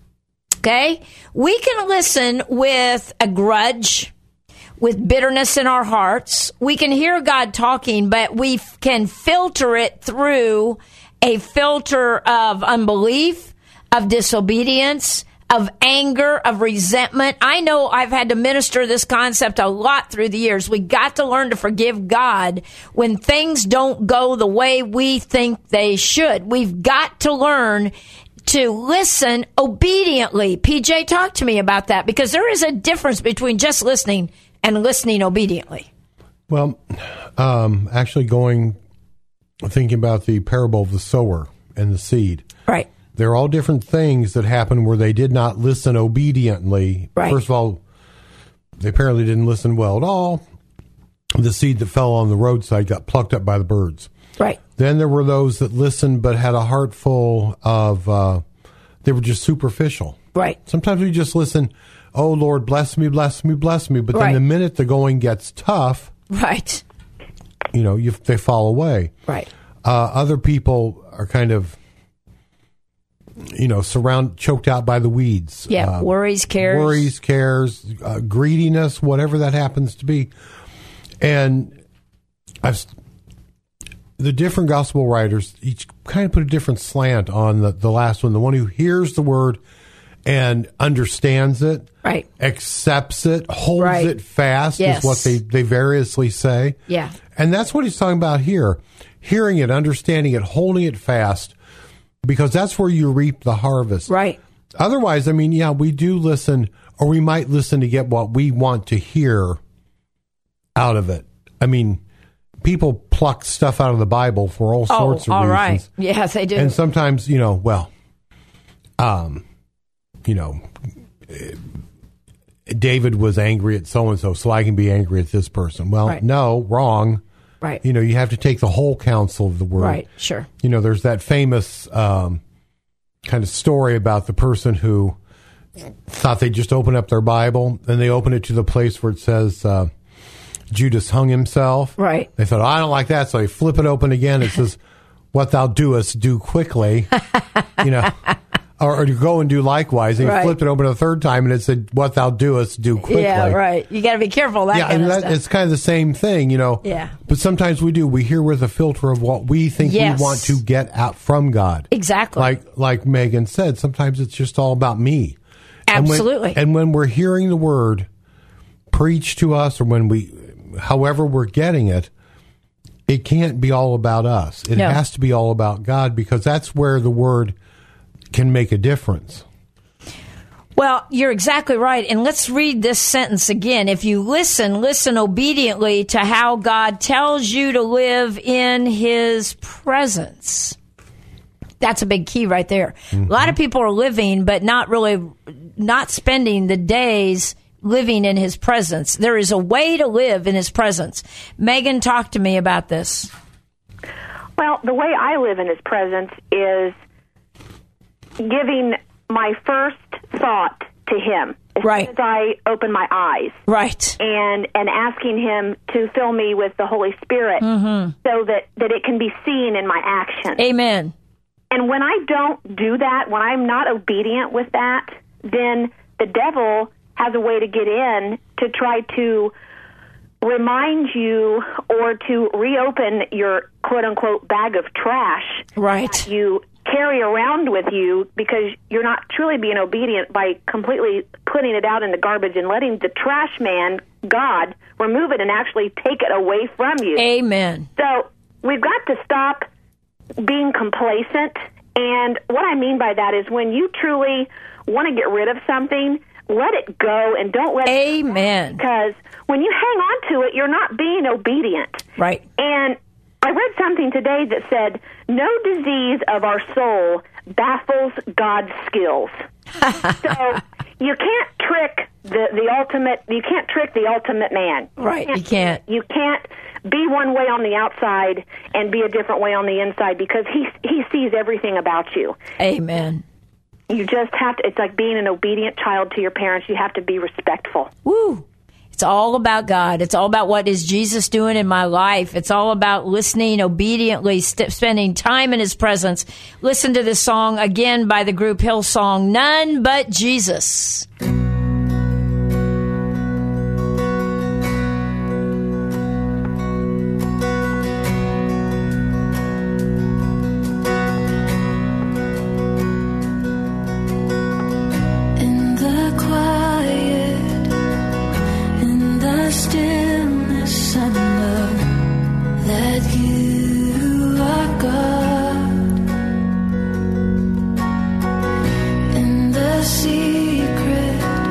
S1: Okay? We can listen with a grudge, with bitterness in our hearts. We can hear God talking, but we f- can filter it through a filter of unbelief, of disobedience, of anger, of resentment. I know I've had to minister this concept a lot through the years. We got to learn to forgive God when things don't go the way we think they should. We've got to learn to listen obediently. P J, talk to me about that, because there is a difference between just listening and listening obediently.
S3: Well, um, actually going, thinking about the parable of the sower and the seed.
S1: Right.
S3: They're all different things that happen where they did not listen obediently.
S1: Right.
S3: First of all, they apparently didn't listen well at all. The seed that fell on the roadside got plucked up by the birds.
S1: Right.
S3: Then there were those that listened but had a heart full of, uh, they were just superficial.
S1: Right.
S3: Sometimes we just listen, oh, Lord, bless me, bless me, bless me. But
S1: Right.
S3: then the minute the going gets tough,
S1: Right.
S3: you know, you, they fall away.
S1: Right.
S3: Uh, other people are kind of, you know, surround choked out by the weeds.
S1: Yeah.
S3: Uh,
S1: worries, cares.
S3: worries, cares, uh, greediness, whatever that happens to be. And I've the different gospel writers each kind of put a different slant on the, the last one. The one who hears the word and understands it,
S1: Right.
S3: accepts it, holds
S1: Right.
S3: it fast
S1: Yes.
S3: is what they, they variously say.
S1: Yeah.
S3: And that's what he's talking about here. Hearing it, understanding it, holding it fast, because that's where you reap the harvest.
S1: Right.
S3: Otherwise, I mean, yeah, we do listen, or we might listen to get what we want to hear out of it. I mean, people pluck stuff out of the Bible for all sorts
S1: oh,
S3: of
S1: all
S3: reasons.
S1: right. Yes, they do.
S3: And sometimes, you know, well, um, you know, David was angry at so-and-so, so I can be angry at this person. Well,
S1: Right.
S3: no, wrong.
S1: Right.
S3: You know, you have to take the whole counsel of the word.
S1: Right. Sure.
S3: You know, there's that famous um, kind of story about the person who thought they'd just open up their Bible, and they open it to the place where it says uh, Judas hung himself.
S1: Right.
S3: They thought, oh, I don't like that, so they flip it open again. It says, what thou doest, do quickly. You know, or, or to go and do likewise. And
S1: Right.
S3: he flipped it open a third time, and it said, what thou doest, do quickly.
S1: Yeah. Right. You got to be careful. That
S3: Yeah,
S1: kind
S3: and
S1: of
S3: that,
S1: stuff.
S3: it's kind of the same thing, you know.
S1: Yeah.
S3: But sometimes we do. We hear with a filter of what we think
S1: Yes.
S3: we want to get out from God.
S1: Exactly.
S3: Like like Megan said, sometimes it's just all about me.
S1: Absolutely.
S3: And when, and when we're hearing the word preached to us, or when we, however we're getting it, it can't be all about us. It
S1: No.
S3: has to be all about God, because that's where the Word can make a difference.
S1: Well, you're exactly right. And let's read this sentence again. If you listen, listen obediently to how God tells you to live in His presence. That's a big key right there. Mm-hmm. A lot of people are living, but not really, not spending the days living in His presence. There is a way to live in His presence. Megan, talk to me about this.
S5: Well, the way I live in His presence is giving my first thought to Him as
S1: right.
S5: soon as I open my eyes.
S1: Right.
S5: And and asking Him to fill me with the Holy Spirit mm-hmm. so that, that it can be seen in my actions.
S1: Amen.
S5: And when I don't do that, when I'm not obedient with that, then the devil has a way to get in to try to remind you or to reopen your quote-unquote bag of trash
S1: right.
S5: that you carry around with you, because you're not truly being obedient by completely putting it out in the garbage and letting the trash man, God, remove it and actually take it away from you.
S1: Amen.
S5: So we've got to stop being complacent. And what I mean by that is when you truly want to get rid of something, let it go and don't let
S1: Amen.
S5: it go. Because when you hang on to it, you're not being obedient.
S1: Right.
S5: And I read something today that said, no disease of our soul baffles God's skills. So you can't trick the, the ultimate, you can't trick the ultimate man.
S1: Right, you can't.
S5: You can't be one way on the outside and be a different way on the inside, because he he sees everything about you.
S1: Amen.
S5: You just have to, it's like being an obedient child to your parents. You have to be respectful.
S1: Woo. It's all about God. It's all about what is Jesus doing in my life. It's all about listening obediently, st- spending time in His presence. Listen to this song again by the group Hillsong, None But Jesus.
S4: Secret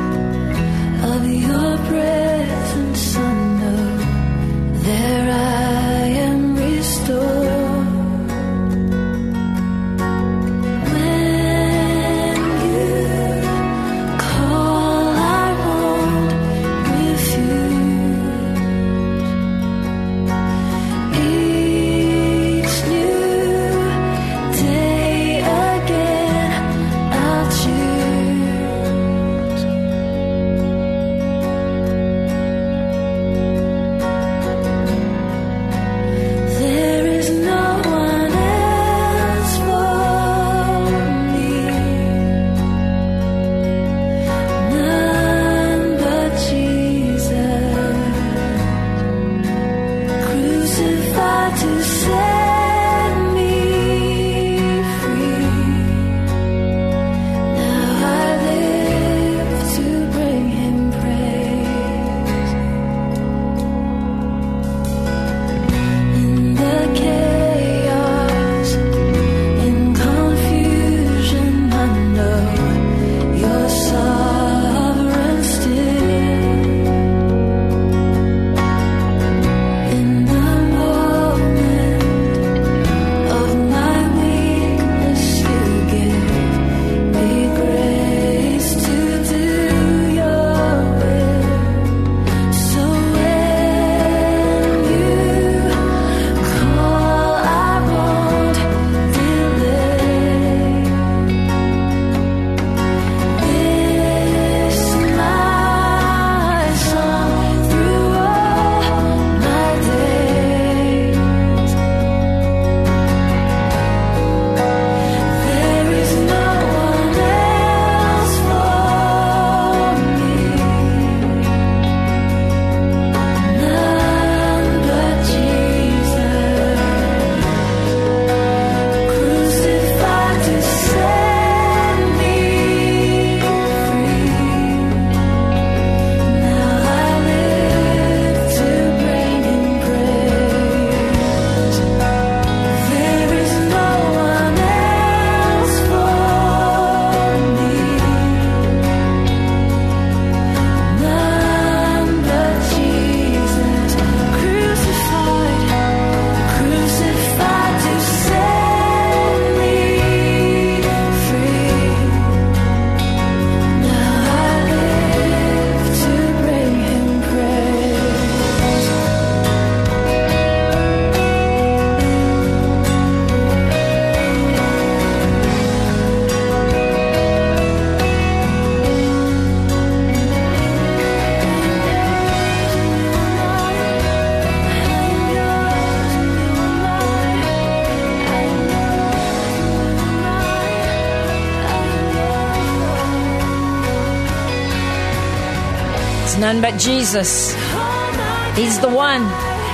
S1: none but Jesus. He's the one.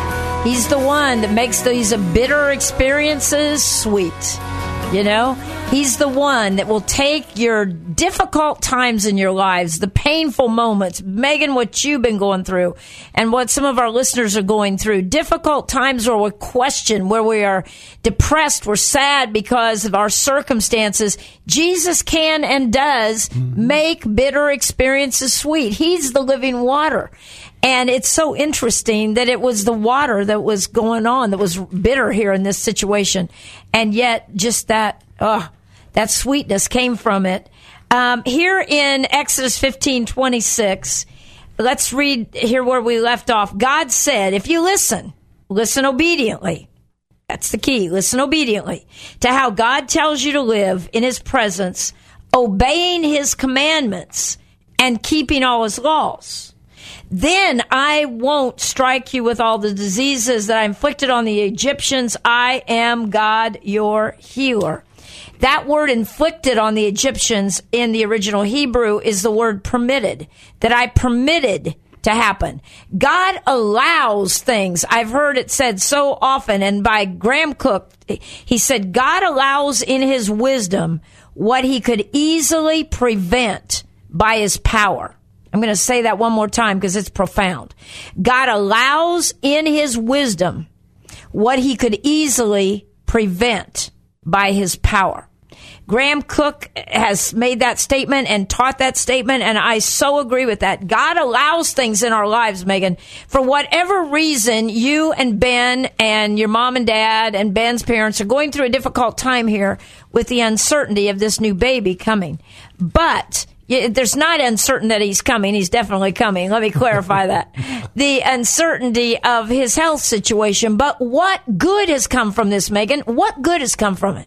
S1: He's the one that makes these bitter experiences sweet. You know, he's the one that will take your difficult times in your lives, the painful moments, Megan, what you've been going through and what some of our listeners are going through, difficult times where we question, where we are depressed, we're sad because of our circumstances. Jesus can and does make bitter experiences sweet. He's the living water. And it's so interesting that it was the water that was going on that was bitter here in this situation. And yet just that, oh, that sweetness came from it. Um, here in Exodus fifteen twenty-six, let's read here where we left off. God said, if you listen, listen obediently. That's the key. Listen obediently to how God tells you to live in his presence, obeying his commandments and keeping all his laws. Then I won't strike you with all the diseases that I inflicted on the Egyptians. I am God, your healer. That word inflicted on the Egyptians in the original Hebrew is the word permitted, that I permitted to happen. God allows things. I've heard it said so often, and by Graham Cook, he said, God allows in his wisdom what he could easily prevent by his power. I'm going to say that one more time because it's profound. God allows in his wisdom what he could easily prevent by his power. Graham Cook has made that statement and taught that statement, and I so agree with that. God allows things in our lives, Megan, for whatever reason you and Ben and your mom and dad and Ben's parents are going through a difficult time here with the uncertainty of this new baby coming. But there's not uncertain that he's coming. He's definitely coming. Let me clarify that. The uncertainty of his health situation. But what good has come from this, Megan? What good has come from it?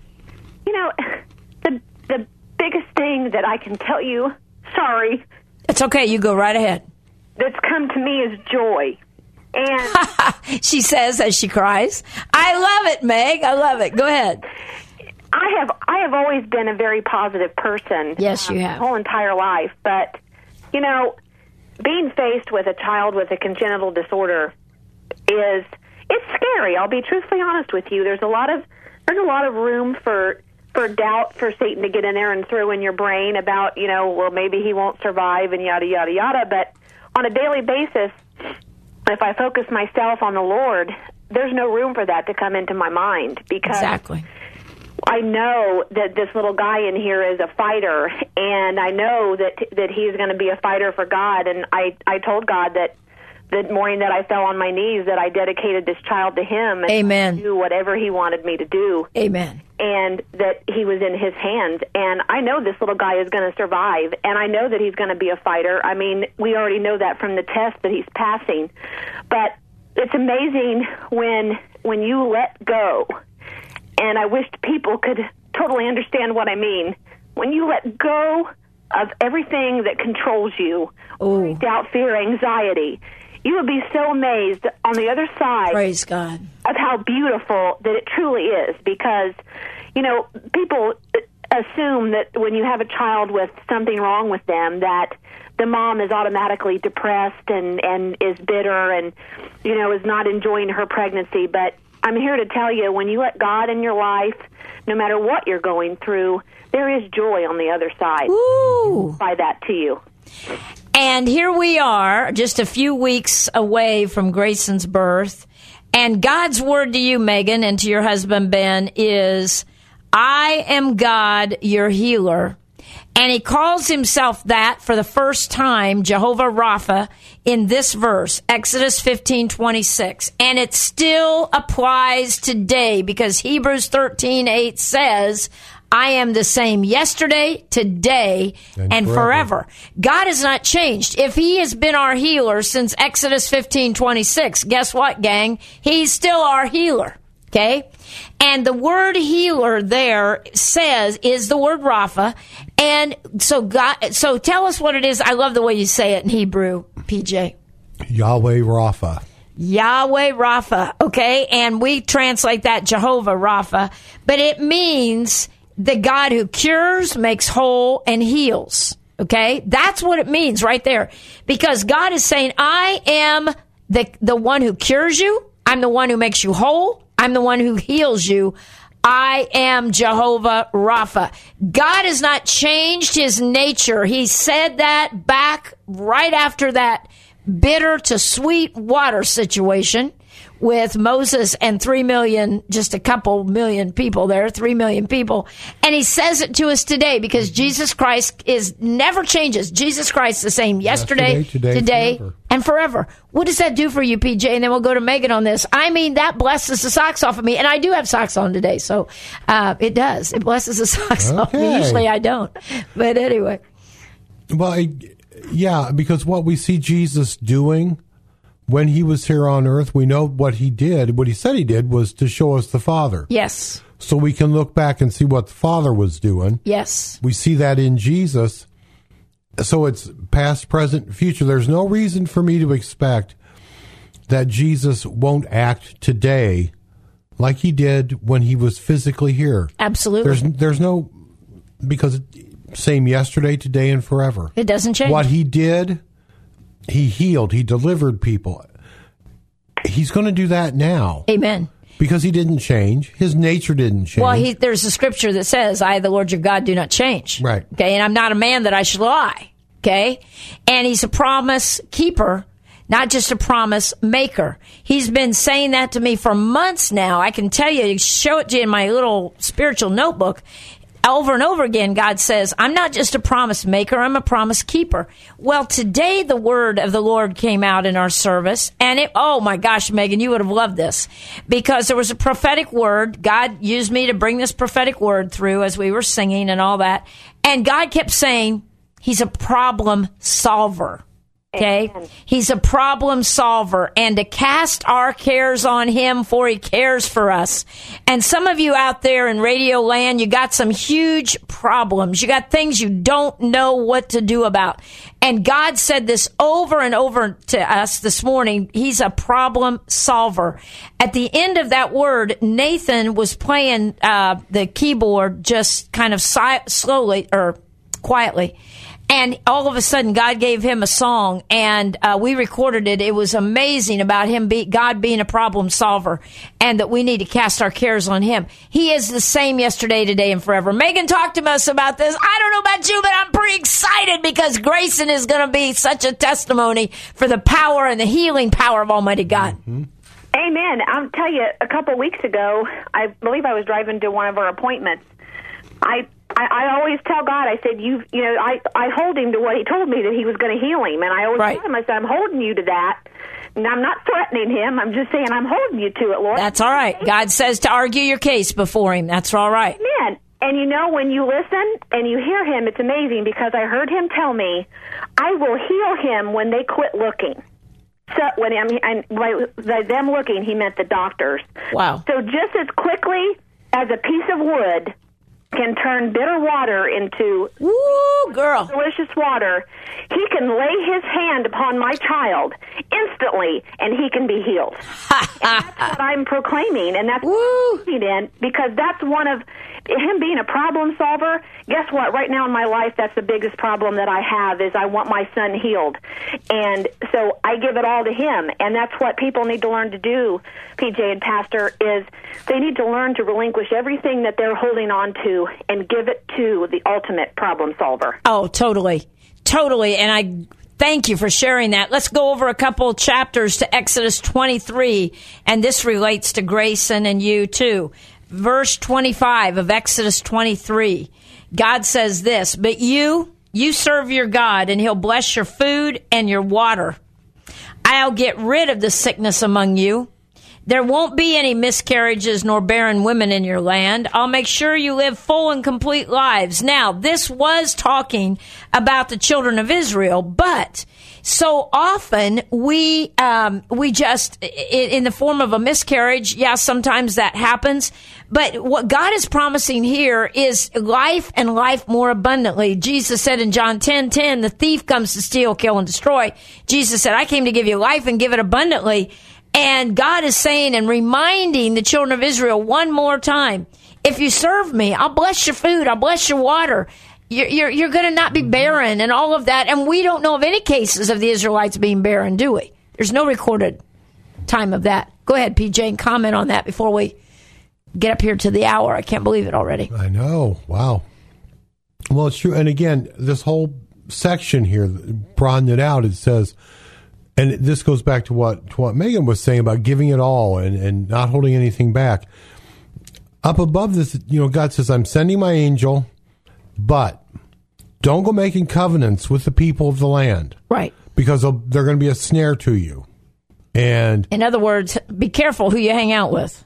S5: You know, the the biggest thing that I can tell you, sorry.
S1: It's okay. You go right ahead.
S5: That's come to me is joy. And
S1: she says as she cries, I love it, Meg. I love it. Go ahead.
S5: I have I have always been a very positive person.
S1: Yes, you
S5: um,
S1: have.
S5: My whole entire life. But, you know, being faced with a child with a congenital disorder is, it's scary. I'll be truthfully honest with you. There's a lot of there's a lot of room for for doubt for Satan to get in there and throw in your brain about, you know, well, maybe he won't survive and yada, yada, yada. But on a daily basis, if I focus myself on the Lord, there's no room for that to come into my mind because
S1: exactly.
S5: I know that this little guy in here is a fighter, and I know that that he's going to be a fighter for God. And I, I told God that the morning that I fell on my knees that I dedicated this child to him and
S1: Amen.
S5: do whatever he wanted me to do.
S1: Amen.
S5: And that he was in his hands. And I know this little guy is going to survive, and I know that he's going to be a fighter. I mean, we already know that from the test that he's passing. But it's amazing when when you let go. And I wished people could totally understand what I mean. When you let go of everything that controls you,
S1: Ooh.
S5: doubt, fear, anxiety, you will be so amazed on the other side
S1: Praise God.
S5: of how beautiful that it truly is. Because, you know, people assume that when you have a child with something wrong with them, that the mom is automatically depressed and, and is bitter and, you know, is not enjoying her pregnancy. But I'm here to tell you, when you let God in your life, no matter what you're going through, there is joy on the other side.
S1: Ooh.
S5: By that to you.
S1: And here we are, just a few weeks away from Grayson's birth. And God's word to you, Megan, and to your husband, Ben, is, I am God, your healer. And he calls himself that for the first time, Jehovah Rapha, in this verse, Exodus fifteen twenty-six. And it still applies today because Hebrews thirteen eight says, I am the same yesterday, today, and, and forever. forever. God has not changed. If he has been our healer since Exodus fifteen twenty-six, guess what, gang? He's still our healer. Okay? And the word healer there says, is the word Rapha. And so God, so tell us what it is. I love the way you say it in Hebrew, P J.
S3: Yahweh Rapha.
S1: Yahweh Rapha. Okay? And we translate that Jehovah Rapha. But it means the God who cures, makes whole, and heals. Okay? That's what it means right there. Because God is saying, I am the, the one who cures you. I'm the one who makes you whole. I'm the one who heals you. I am Jehovah Rapha. God has not changed his nature. He said that back right after that bitter to sweet water situation with Moses and three million, just a couple million people there, three million people. And he says it to us today because Jesus Christ is never changes. Jesus Christ is the same yesterday,
S3: yesterday today,
S1: today,
S3: forever.
S1: and forever. What does that do for you, P J? And then we'll go to Megan on this. I mean, that blesses the socks off of me. And I do have socks on today, so uh, it does. It blesses the socks off me.
S3: Okay.
S1: Usually I don't. But anyway.
S3: Well, I, yeah, because what we see Jesus doing when he was here on earth, we know what he did. What he said he did was to show us the Father.
S1: Yes.
S3: So we can look back and see what the Father was doing.
S1: Yes.
S3: We see that in Jesus. So it's past, present, future. There's no reason for me to expect that Jesus won't act today like he did when he was physically here.
S1: Absolutely.
S3: There's there's no, because same yesterday, today, and forever.
S1: It doesn't change.
S3: What he did, he healed, he delivered people. He's going to do that now.
S1: Amen.
S3: Because he didn't change. His nature didn't change.
S1: Well, he, there's a scripture that says, I, the Lord your God, do not change.
S3: Right.
S1: Okay, and I'm not a man that I should lie. Okay? And he's a promise keeper, not just a promise maker. He's been saying that to me for months now. I can tell you, show it to you in my little spiritual notebook. Over and over again, God says, I'm not just a promise maker, I'm a promise keeper. Well, today the word of the Lord came out in our service, and it, oh my gosh, Megan, you would have loved this, because there was a prophetic word. God used me to bring this prophetic word through as we were singing and all that, and God kept saying, he's a problem solver. Okay? Amen. He's a problem solver, and to cast our cares on him, for he cares for us. And some of you out there in radio land, you got some huge problems. You got things you don't know what to do about. And God said this over and over to us this morning. He's a problem solver. At the end of that word, Nathan was playing uh, the keyboard just kind of si- slowly or quietly. And all of a sudden, God gave him a song, and uh, we recorded it. It was amazing about him, be, God being a problem solver, and that we need to cast our cares on him. He is the same yesterday, today, and forever. Megan talked to us about this. I don't know about you, but I'm pretty excited because Grayson is going to be such a testimony for the power and the healing power of Almighty God.
S3: Mm-hmm.
S5: Amen. I'll tell you, a couple of weeks ago, I believe I was driving to one of our appointments. I I, I always tell God, I said, you you know, I, I hold him to what he told me that he was going to heal him. And I always
S1: right.
S5: tell him, I said, I'm holding you to that. And I'm not threatening him. I'm just saying I'm holding you to it, Lord.
S1: That's all right. God says to argue your case before him. That's all right.
S5: Amen. And you know, when you listen and you hear him, it's amazing because I heard him tell me, I will heal him when they quit looking. So when I mean, and by, by them looking, he meant the doctors.
S1: Wow.
S5: So just as quickly as a piece of wood can turn bitter water into
S1: Woo, girl.
S5: delicious water, he can lay his hand upon my child instantly, and he can be healed. And that's what I'm proclaiming, and that's
S1: Woo.
S5: what I'm in, because that's one of him being a problem solver. Guess what? Right now in my life, that's the biggest problem that I have is I want my son healed. And so I give it all to him. And that's what people need to learn to do, P J and Pastor, is they need to learn to relinquish everything that they're holding on to and give it to the ultimate problem solver.
S1: Oh, totally. Totally. And I thank you for sharing that. Let's go over a couple chapters to Exodus twenty-three. And this relates to Grayson and you too. Verse twenty-five of Exodus twenty-three, God says this, but you, you serve your God, and he'll bless your food and your water. I'll get rid of the sickness among you. There won't be any miscarriages nor barren women in your land. I'll make sure you live full and complete lives. Now, this was talking about the children of Israel, but so often we um, we just, in the form of a miscarriage, yeah, sometimes that happens. But what God is promising here is life and life more abundantly. Jesus said in John ten ten, the thief comes to steal, kill, and destroy. Jesus said, I came to give you life and give it abundantly. And God is saying and reminding the children of Israel one more time, if you serve me, I'll bless your food, I'll bless your water. You're, you're, you're going to not be barren and all of that. And we don't know of any cases of the Israelites being barren, do we? There's no recorded time of that. Go ahead, P J, and comment on that before we get up here to the hour. I can't believe it already.
S3: I know. Wow. Well, it's true. And again, this whole section here, broadened it out, it says, and this goes back to what, to what Megan was saying about giving it all and, and not holding anything back. Up above this, you know, God says, I'm sending my angel, but don't go making covenants with the people of the land.
S1: Right.
S3: Because they're going to be a snare to you. And
S1: in other words, be careful who you hang out with.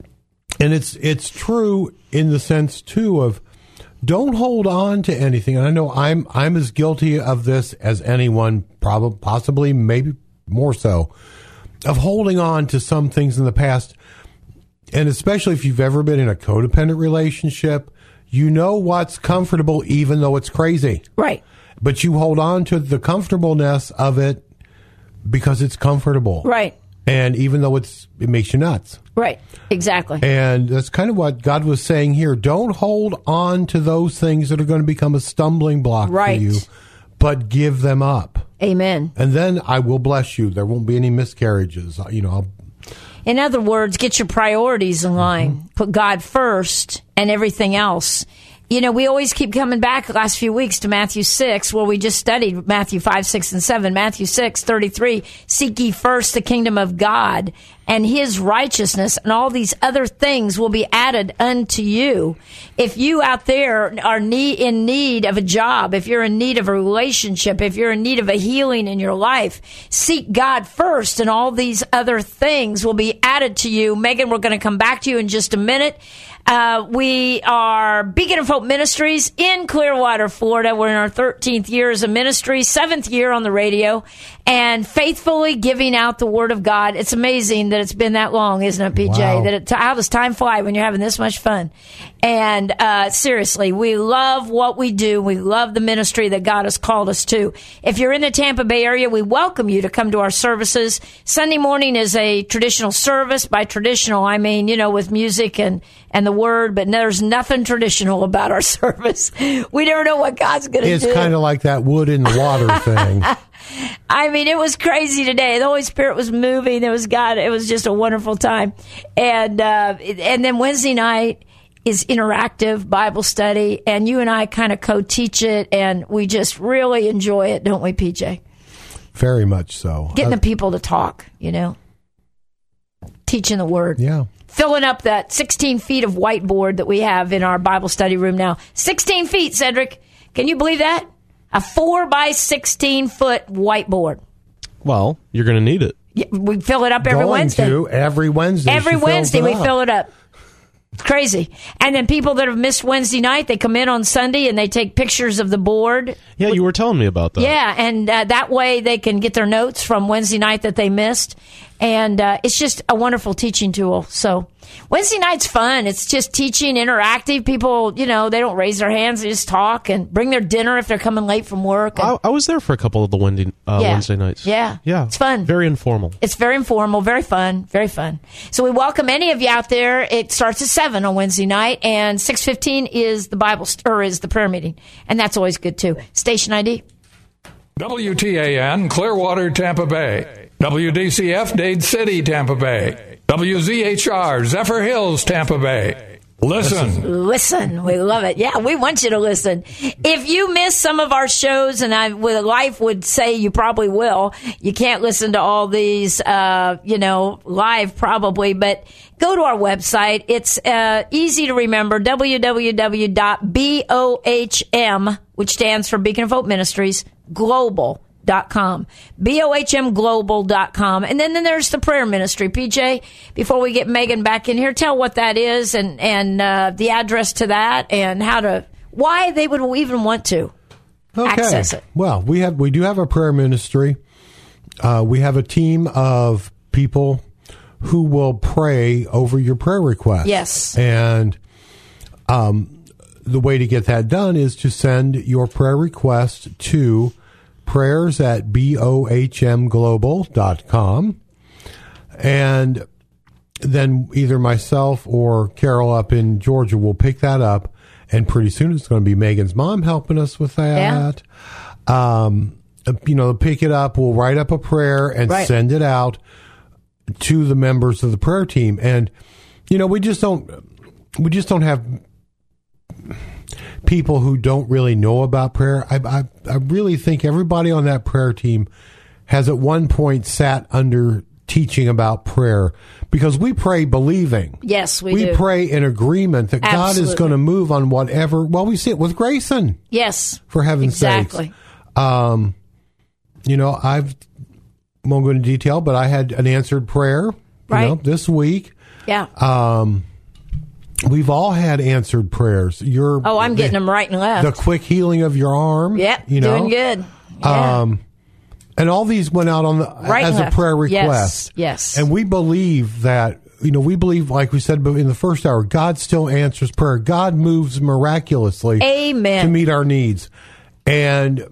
S3: And it's it's true in the sense, too, of don't hold on to anything. And I know I'm I'm as guilty of this as anyone, probably, possibly, maybe more so, of holding on to some things in the past. And especially if you've ever been in a codependent relationship, you know what's comfortable even though it's crazy.
S1: Right.
S3: But you hold on to the comfortableness of it because it's comfortable.
S1: Right.
S3: And even though it's it makes you nuts.
S1: Right. Exactly.
S3: And that's kind of what God was saying here. Don't hold on to those things that are going to become a stumbling block
S1: right.
S3: for you, but give them up.
S1: Amen.
S3: And then I will bless you. There won't be any miscarriages. You know, I'll,
S1: in other words, get your priorities in line. Mm-hmm. Put God first and everything else. You know, we always keep coming back the last few weeks to Matthew six, where we just studied Matthew five, six, and seven. Matthew six, thirty-three, seek ye first the kingdom of God and his righteousness, and all these other things will be added unto you. If you out there are need, in need of a job, if you're in need of a relationship, if you're in need of a healing in your life, seek God first, and all these other things will be added to you. Megan, we're going to come back to you in just a minute. Uh, we are Beacon of Hope Ministries in Clearwater, Florida. We're in our thirteenth year as a ministry, seventh year on the radio, and faithfully giving out the Word of God. It's amazing that it's been that long, isn't it, P J?
S3: Wow.
S1: That it, how does time fly when you're having this much fun? And uh, seriously, we love what we do. We love the ministry that God has called us to. If you're in the Tampa Bay area, we welcome you to come to our services. Sunday morning is a traditional service. By traditional, I mean, you know, with music and, and the Word, but there's nothing traditional about our service. We never know what God's going to do.
S3: It's kind of like that wood in the water thing.
S1: I mean, it was crazy today. The Holy Spirit was moving. It was God. It was just a wonderful time. And uh, and then Wednesday night is interactive Bible study, and you and I kind of co-teach it, and we just really enjoy it, don't we, P J?
S3: Very much so.
S1: Getting
S3: uh,
S1: the people to talk, you know, teaching the Word.
S3: Yeah.
S1: Filling up that sixteen feet of whiteboard that we have in our Bible study room now. sixteen feet, Cedric. Can you believe that? A four by sixteen foot whiteboard.
S2: Well, you're going to need it.
S1: Yeah, we fill it up every
S3: Going
S1: Wednesday.
S3: To, every Wednesday.
S1: Every Wednesday we
S3: up.
S1: fill it up. It's crazy. And then people that have missed Wednesday night, they come in on Sunday and they take pictures of the board.
S2: Yeah, you were telling me about that.
S1: Yeah, and uh, that way they can get their notes from Wednesday night that they missed. And uh, it's just a wonderful teaching tool. So Wednesday night's fun. It's just teaching, interactive. People, you know, they don't raise their hands. They just talk and bring their dinner if they're coming late from work.
S2: I, I was there for a couple of the Wednesday, uh,
S1: Yeah.
S2: Wednesday nights.
S1: Yeah.
S2: Yeah.
S1: It's fun.
S2: Very informal.
S1: It's very informal, very fun, very fun. So we welcome any of you out there. It starts at seven on Wednesday night, and six fifteen is the Bible st- or is the prayer meeting, and that's always good too. Station I D.
S6: W T A N Clearwater, Tampa Bay. W D C F Dade City, Tampa Bay. W Z H R Zephyr Hills, Tampa Bay. Listen.
S1: Listen, we love it. Yeah, we want you to listen. If you miss some of our shows, and I, with life would say you probably will, you can't listen to all these, uh, you know, live probably, but go to our website. It's uh, easy to remember, w w w dot bohm, which stands for Beacon of Hope Ministries, global dot com. B O H M global dot com. And then, then there's the prayer ministry. P J, before we get Megan back in here, tell what that is and, and uh, the address to that and how to, why they would even want to
S3: okay.
S1: access it.
S3: Well, we have we do have a prayer ministry. Uh, we have a team of people who will pray over your prayer requests.
S1: Yes.
S3: And um, the way to get that done is to send your prayer request to prayers at B O H M global dot com. And then either myself or Carol up in Georgia will pick that up and pretty soon it's going to be Megan's mom helping us with that. Yeah. Um, you know, pick it up. We'll write up a prayer and
S1: right.
S3: send it out to the members of the prayer team. And, you know, we just don't, we just don't have people who don't really know about prayer. I, I, I really think everybody on that prayer team has at one point sat under teaching about prayer, because we pray believing.
S1: Yes, we,
S3: we
S1: do.
S3: pray in agreement that
S1: Absolutely.
S3: God is going to move on whatever. Well, we see it with Grayson.
S1: Yes,
S3: for heaven's
S1: exactly.
S3: sakes. Um, you know, I've won't go into detail, but I had an answered prayer. You
S1: right
S3: know, this week.
S1: Yeah.
S3: Um, we've all had answered prayers. You're
S1: oh, I'm getting
S3: the,
S1: them right and left.
S3: The quick healing of your arm.
S1: Yep,
S3: you know,
S1: doing good. Yeah.
S3: Um. And all these went out on the
S1: right
S3: as a
S1: left.
S3: prayer request.
S1: Yes, yes.
S3: And we believe that, you know, we believe, like we said in the first hour, God still answers prayer. God moves miraculously
S1: Amen.
S3: to meet our needs. And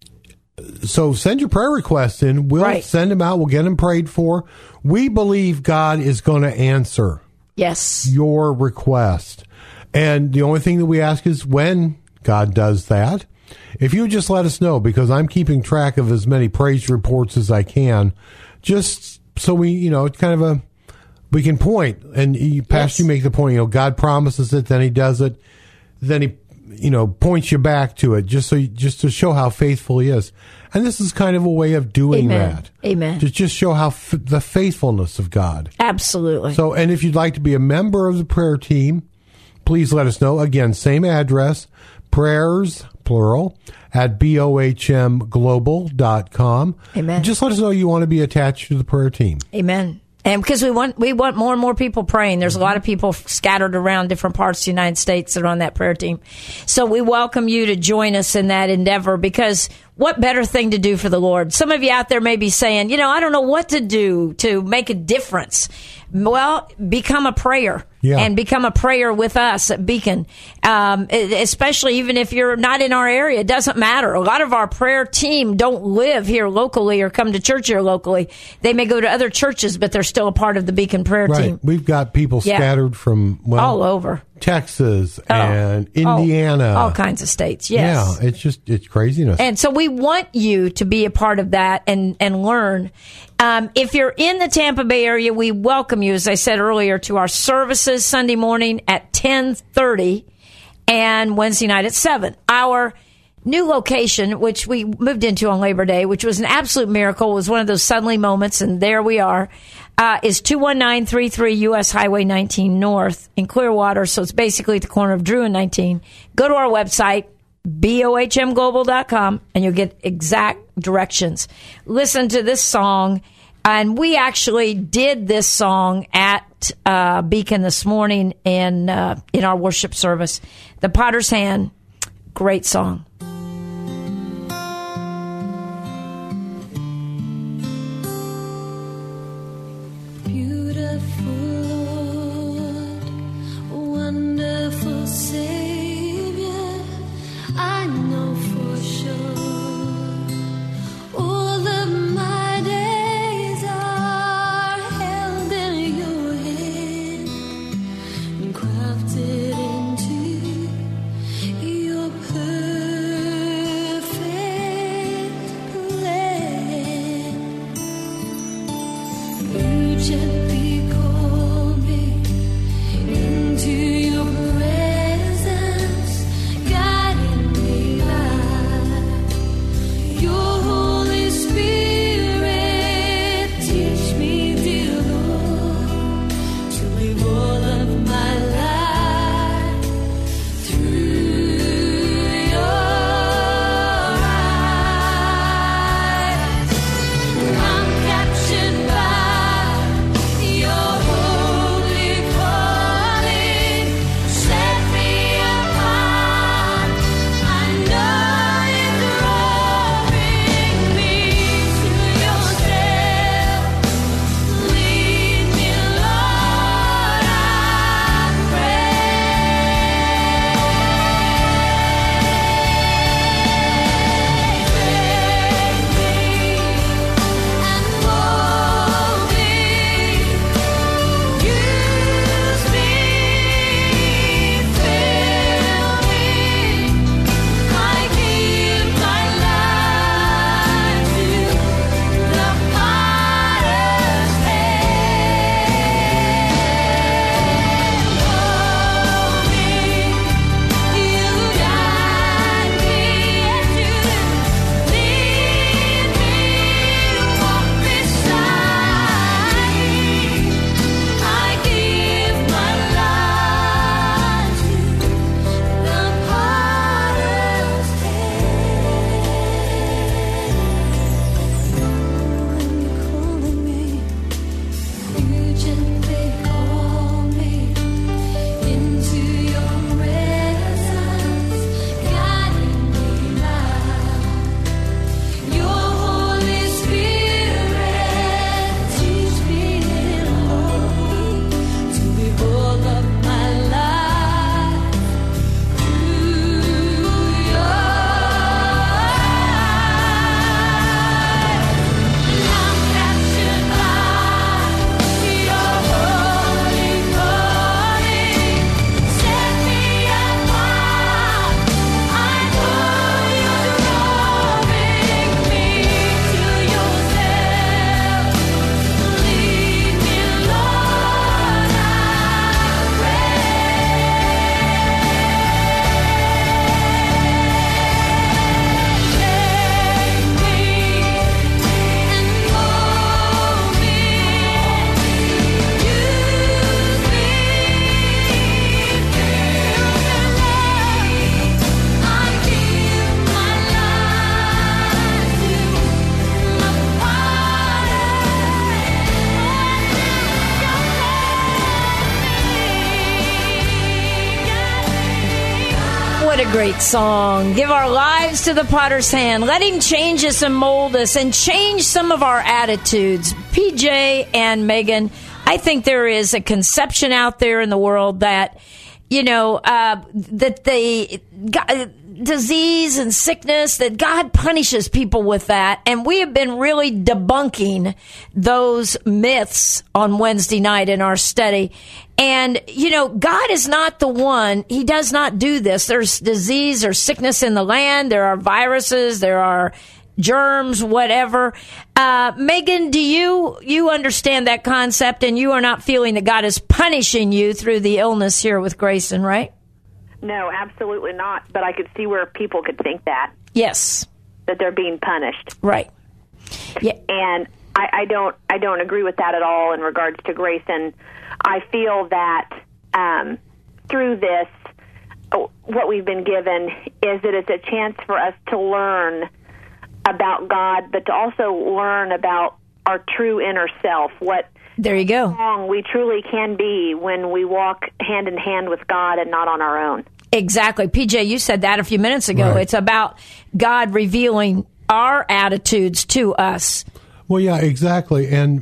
S3: so send your prayer requests in. We'll
S1: right.
S3: send them out. We'll get them prayed for. We believe God is going to answer
S1: yes.
S3: your request. And the only thing that we ask is when God does that. If you would just let us know, because I'm keeping track of as many praise reports as I can, just so we, you know, it's kind of a, we can point, and you, Pastor,
S1: yes.
S3: you make the point, you know, God promises it, then he does it, then he, you know, points you back to it, just so, you, just to show how faithful he is. And this is kind of a way of doing
S1: Amen.
S3: that.
S1: Amen.
S3: To just show how f- the faithfulness of God.
S1: Absolutely.
S3: So, and if you'd like to be a member of the prayer team, please let us know. Again, same address, prayers, plural, at B O H M global dot com.
S1: Amen.
S3: Just let us know you want to be attached to the prayer team.
S1: Amen. And because we want we want more and more people praying. There's a lot of people scattered around different parts of the United States that are on that prayer team. So we welcome you to join us in that endeavor, because what better thing to do for the Lord? Some of you out there may be saying, you know, I don't know what to do to make a difference. Well, become a prayer.
S3: Yeah.
S1: And become a prayer with us at Beacon, um, especially even if you're not in our area. It doesn't matter. A lot of our prayer team don't live here locally or come to church here locally. They may go to other churches, but they're still a part of the Beacon prayer
S3: Right.
S1: team.
S3: We've got people
S1: Yeah.
S3: scattered from, well,
S1: All over.
S3: Texas
S1: Oh.
S3: and
S1: Oh,
S3: Indiana.
S1: all kinds of states, yes.
S3: Yeah, it's just, it's craziness.
S1: And so we want you to be a part of that and, and learn. Um, if you're in the Tampa Bay area, we welcome you, as I said earlier, to our services Sunday morning at ten thirty and Wednesday night at seven. Our new location, which we moved into on Labor Day, which was an absolute miracle, was one of those suddenly moments, and there we are, uh, is two one nine three three U S Highway nineteen North in Clearwater. So it's basically at the corner of Drew and nineteen. Go to our website, B O H M global dot com, and you'll get exact directions. Listen to this song, and we actually did this song at uh, Beacon this morning in, uh, in our worship service. The Potter's Hand, great song.
S4: Beautiful Lord, wonderful Savior, I know for sure all of my days are held in your hand and crafted into your perfect
S1: What a great song. Give our lives to the potter's hand. Let him change us and mold us and change some of our attitudes. P J and Megan, I think there is a conception out there in the world that, you know, uh, that the God, disease and sickness, that God punishes people with that. And we have been really debunking those myths on Wednesday night in our study. And, you know, God is not the one. He does not do this. There's disease or sickness in the land. There are viruses. There are germs, whatever. Uh, Megan, do you, you understand that concept, and you are not feeling that God is punishing you through the illness here with Grayson, right?
S5: No, absolutely not. But I could see where people could think that.
S1: Yes.
S5: That they're being punished.
S1: Right. Yeah.
S5: And I, I don't I don't agree with that at all in regards to Grayson. I feel that um, through this, oh, what we've been given is that it's a chance for us to learn about God, but to also learn about our true inner self, what
S1: there you go.
S5: strong we truly can be when we walk hand in hand with God and not on our own.
S1: Exactly. P J, you said that a few minutes ago.
S3: Right.
S1: It's about God revealing our attitudes to us.
S3: Well, yeah, exactly. And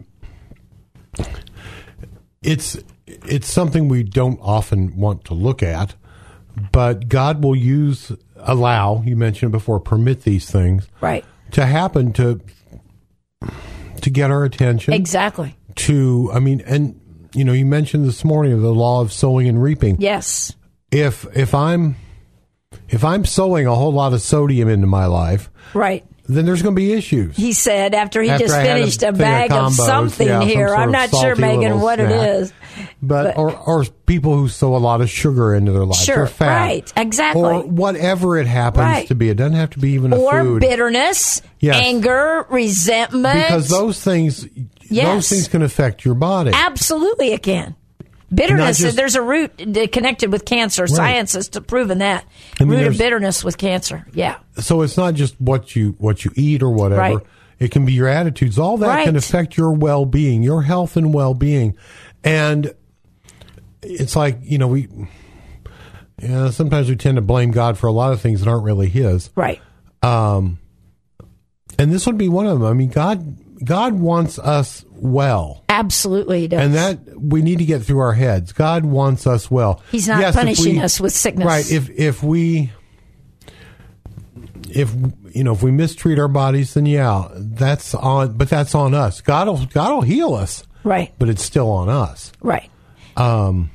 S3: it's it's something we don't often want to look at, but God will use, allow, you mentioned before, permit these things
S1: right.
S3: to happen to to get our attention.
S1: Exactly.
S3: To, I mean, and, you know, you mentioned this morning of the law of sowing and reaping.
S1: Yes.
S3: If if I'm if I'm sowing a whole lot of sodium into my life,
S1: right,
S3: then there's going to be issues.
S1: He said after he
S3: After
S1: just
S3: I had
S1: finished
S3: a
S1: a
S3: thing
S1: bag
S3: of
S1: of
S3: combos,
S1: something
S3: yeah, some
S1: here.
S3: sort
S1: I'm
S3: of
S1: not sure,
S3: salty
S1: Megan,
S3: little
S1: what
S3: snack.
S1: it is.
S3: But,
S1: But-
S3: or or people who sow a lot of sugar into their life,
S1: Sure,
S3: or fat,
S1: right, exactly.
S3: or whatever it happens
S1: Right.
S3: to be. It doesn't have to be even a
S1: Or
S3: food.
S1: bitterness,
S3: Yes.
S1: anger, resentment.
S3: Because those things,
S1: Yes.
S3: those things can affect your body.
S1: Absolutely it can. Bitterness,
S3: Not just-
S1: there's a root uh, connected with cancer. Science has proven that.
S3: I mean,
S1: root of
S3: there's-
S1: bitterness with cancer. Yeah.
S3: So it's not just what you what you eat or whatever.
S1: Right.
S3: It can be your attitudes. All that
S1: Right.
S3: can affect your well being, your health and well being. And it's like, you know, we yeah, sometimes we tend to blame God for a lot of things that aren't really His.
S1: Right.
S3: Um, and this would be one of them. I mean, God God wants us well.
S1: Absolutely he does.
S3: And that we need to get through our heads. God wants us well.
S1: He's not
S3: Yes, if
S1: punishing
S3: we-
S1: us with sickness.
S3: Right. If if we if you know if we mistreat our bodies, then yeah, that's on. But that's on us. God will God will heal us.
S1: Right.
S3: But it's still on us.
S1: Right.
S3: Um.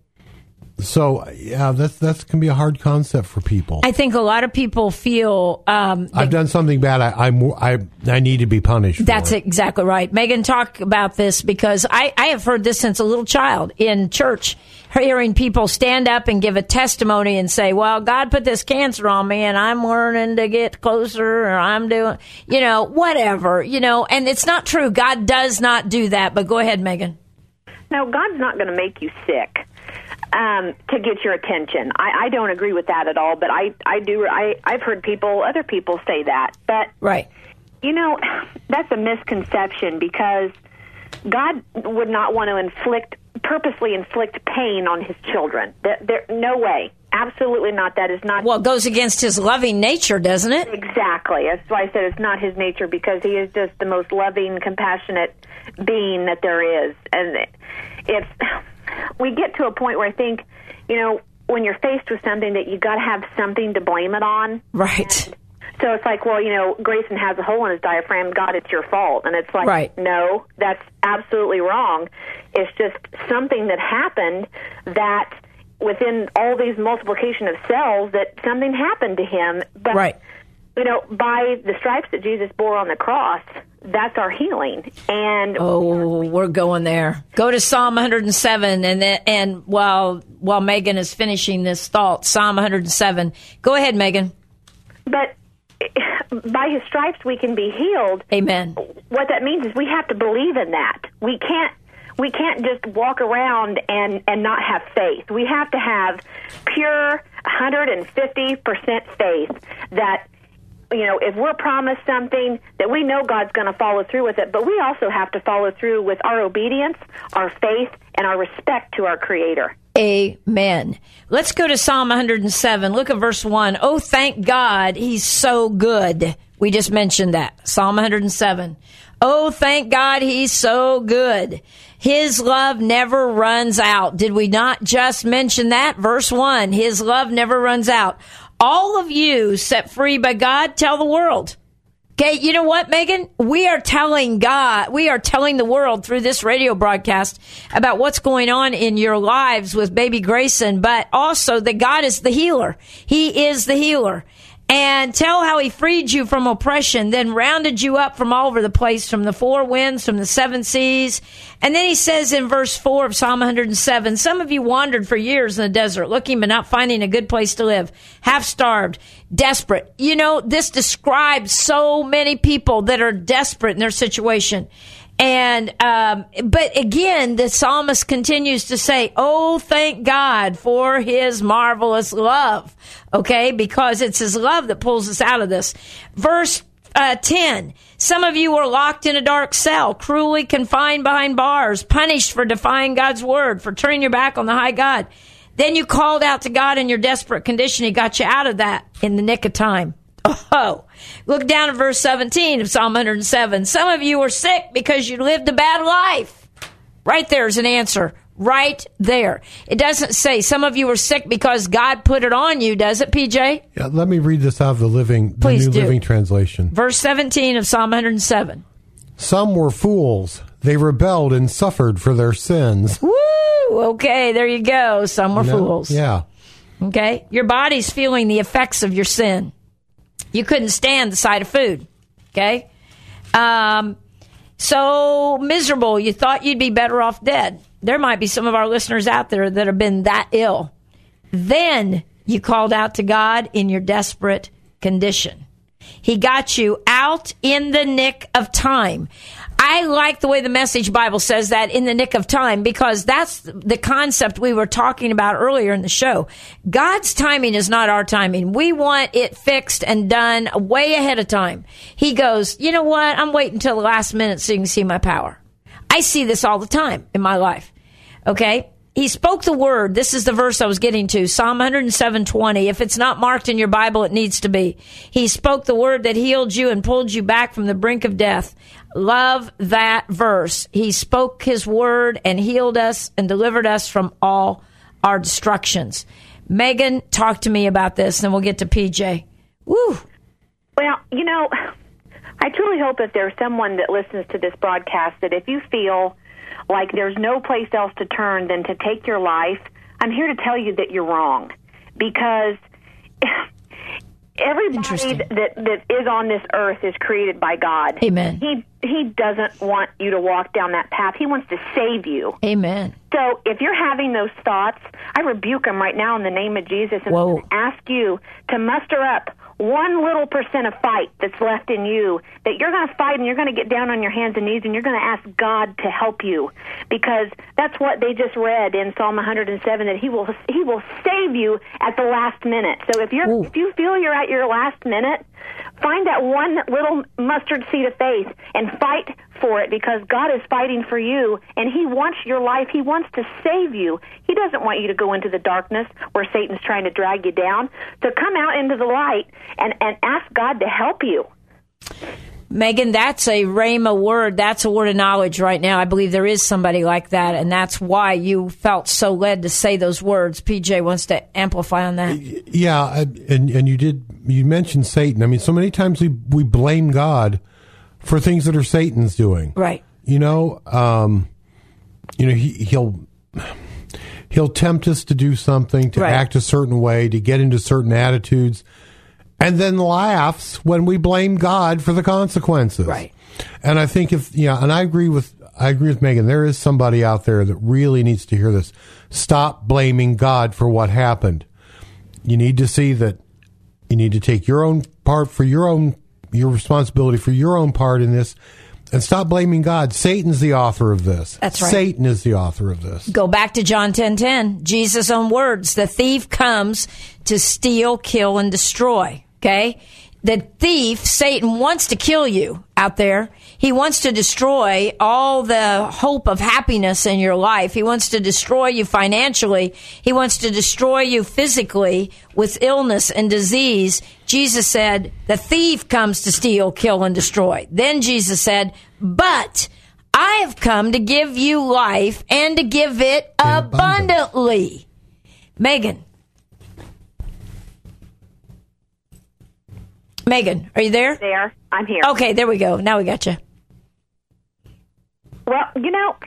S3: So yeah, that's that's can be a hard concept for people.
S1: I think a lot of people feel um,
S3: I've done something bad. I I'm, I I need to be punished.
S1: That's
S3: for it.
S1: exactly right. Megan, talk about this because I, I have heard this since a little child in church, hearing people stand up and give a testimony and say, well, God put this cancer on me and I'm learning to get closer or I'm doing, you know, whatever, you know, and it's not true. God does not do that. But go ahead, Megan.
S5: No, God's not going to make you sick um, to get your attention. I, I don't agree with that at all, but I, I do. I, I've heard people, other people say that. But,
S1: Right.
S5: you know, that's a misconception because God would not want to inflict, purposely inflict pain on His children. There, there, no way. Absolutely not. That is not.
S1: Well, it goes against His loving nature, doesn't it?
S5: Exactly. That's why I said it's not His nature because He is just the most loving, compassionate being that there is. And it's, we get to a point where I think, you know, when you're faced with something that you got to have something to blame it on.
S1: Right.
S5: So it's like, well, you know, Grayson has a hole in his diaphragm. God, it's your fault. And it's like,
S1: Right.
S5: no, that's absolutely wrong. It's just something that happened that within all these multiplication of cells that something happened to him. But,
S1: Right.
S5: you know, by the stripes that Jesus bore on the cross, that's our healing. And
S1: Oh, we're going there. Go to Psalm one hundred seven, and then, and while while Megan is finishing this thought, Psalm one hundred seven. Go ahead, Megan.
S5: but by His stripes we can be healed.
S1: Amen.
S5: What that means is we have to believe in that. We can't we can't just walk around and, and not have faith. We have to have pure one hundred fifty percent faith that, you know, if we're promised something, that we know God's going to follow through with it. But we also have to follow through with our obedience, our faith, and our respect to our Creator.
S1: Amen. Let's go to Psalm one hundred seven. Look at verse one. Oh, thank God, he's so good. We just mentioned that. Psalm one hundred seven. Oh, thank God, he's so good. His love never runs out. Did we not just mention that? Verse one. His love never runs out. All of you set free by God, tell the world. Okay, you know what, Megan? We are telling God, we are telling the world through this radio broadcast about what's going on in your lives with baby Grayson, but also that God is the healer. He is the healer. And tell how he freed you from oppression, then rounded you up from all over the place, from the four winds, from the seven seas. And then he says in verse four of Psalm one hundred seven, some of you wandered for years in the desert, looking but not finding a good place to live, half-starved, desperate. You know, this describes so many people that are desperate in their situation. And, um, but again, the psalmist continues to say, oh, thank God for his marvelous love. Okay. Because it's his love that pulls us out of this. Verse uh, ten, some of you were locked in a dark cell, cruelly confined behind bars, punished for defying God's word, for turning your back on the high God. Then you called out to God in your desperate condition. He got you out of that in the nick of time. Oh, look down at verse seventeen of Psalm one hundred seven. Some of you are sick because you lived a bad life. Right there is an answer. Right there. It doesn't say some of you are sick because God put it on you, does it, P J?
S3: Yeah, let me read this out of the living, the
S1: Please
S3: New
S1: do.
S3: Living Translation.
S1: Verse seventeen of Psalm one hundred seven.
S3: Some were fools. They rebelled and suffered for their sins.
S1: Woo! Okay, there you go. Some were
S3: No?
S1: fools.
S3: Yeah.
S1: Okay? Your body's feeling the effects of your sin. You couldn't stand the sight of food. Okay? Um, so miserable, you thought you'd be better off dead. There might be some of our listeners out there that have been that ill. Then you called out to God in your desperate condition. He got you out in the nick of time. I like the way the Message Bible says that, in the nick of time, because that's the concept we were talking about earlier in the show. God's timing is not our timing. We want it fixed and done way ahead of time. He goes, you know what? I'm waiting until the last minute so you can see my power. I see this all the time in my life. Okay? He spoke the word. This is the verse I was getting to. Psalm one hundred seven twenty. If it's not marked in your Bible, it needs to be. He spoke the word that healed you and pulled you back from the brink of death. Love that verse. He spoke his word and healed us and delivered us from all our destructions. Megan, talk to me about this, and we'll get to P J. Woo.
S5: Well, you know, I truly hope if there's someone that listens to this broadcast that if you feel like there's no place else to turn than to take your life, I'm here to tell you that you're wrong. Because everybody that, that is on this earth is created by God.
S1: Amen.
S5: He He doesn't want you to walk down that path. He wants to save you.
S1: Amen.
S5: So if you're having those thoughts, I rebuke them right now in the name of Jesus and
S1: Whoa.
S5: ask you to muster up one little percent of fight that's left in you, that you're going to fight and you're going to get down on your hands and knees and you're going to ask God to help you, because that's what they just read in Psalm one hundred seven, that he will he will save you at the last minute. So if you're
S1: Ooh.
S5: if you feel you're at your last minute, find that one little mustard seed of faith and fight for it, because God is fighting for you and he wants your life. He wants to save you. He doesn't want you to go into the darkness where Satan's trying to drag you down. So come out into the light and, and ask God to help you.
S1: Megan, that's a rhema word. That's a word of knowledge right now. I believe there is somebody like that, and that's why you felt so led to say those words. P J wants to amplify on that.
S3: Yeah, and and you did. You mentioned Satan. I mean, so many times we we blame God for things that are Satan's doing.
S1: Right.
S3: You know, um, you know, he, he'll he'll tempt us to do something, to
S1: Right.
S3: act a certain way, to get into certain attitudes, and then laughs when we blame God for the consequences.
S1: Right.
S3: And I think if yeah, and I agree with I agree with Megan. There is somebody out there that really needs to hear this. Stop blaming God for what happened. You need to see that you need to take your own part for your own your responsibility for your own part in this, and stop blaming God. Satan's the author of this.
S1: That's right.
S3: Satan is the author of this.
S1: Go back to John ten ten. Jesus' own words. The thief comes to steal, kill, and destroy. Okay? the thief, Satan, wants to kill you out there. He wants to destroy all the hope of happiness in your life. He wants to destroy you financially. He wants to destroy you physically with illness and disease. Jesus said, the thief comes to steal, kill, and destroy. Then Jesus said, but I have come to give you life and to give it abundantly. Megan. Megan, are you there?
S5: There. I'm here.
S1: Okay, there we go. Now we got you.
S5: Well, you know,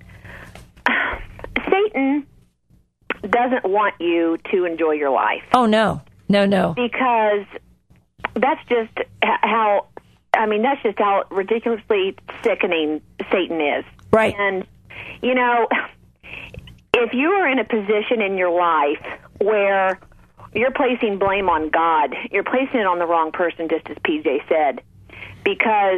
S5: Satan doesn't want you to enjoy your life.
S1: Oh, no. No, no.
S5: Because that's just how, I mean, that's just how ridiculously sickening Satan is.
S1: Right.
S5: And, you know, if you are in a position in your life where you're placing blame on God, you're placing it on the wrong person, just as P J said, because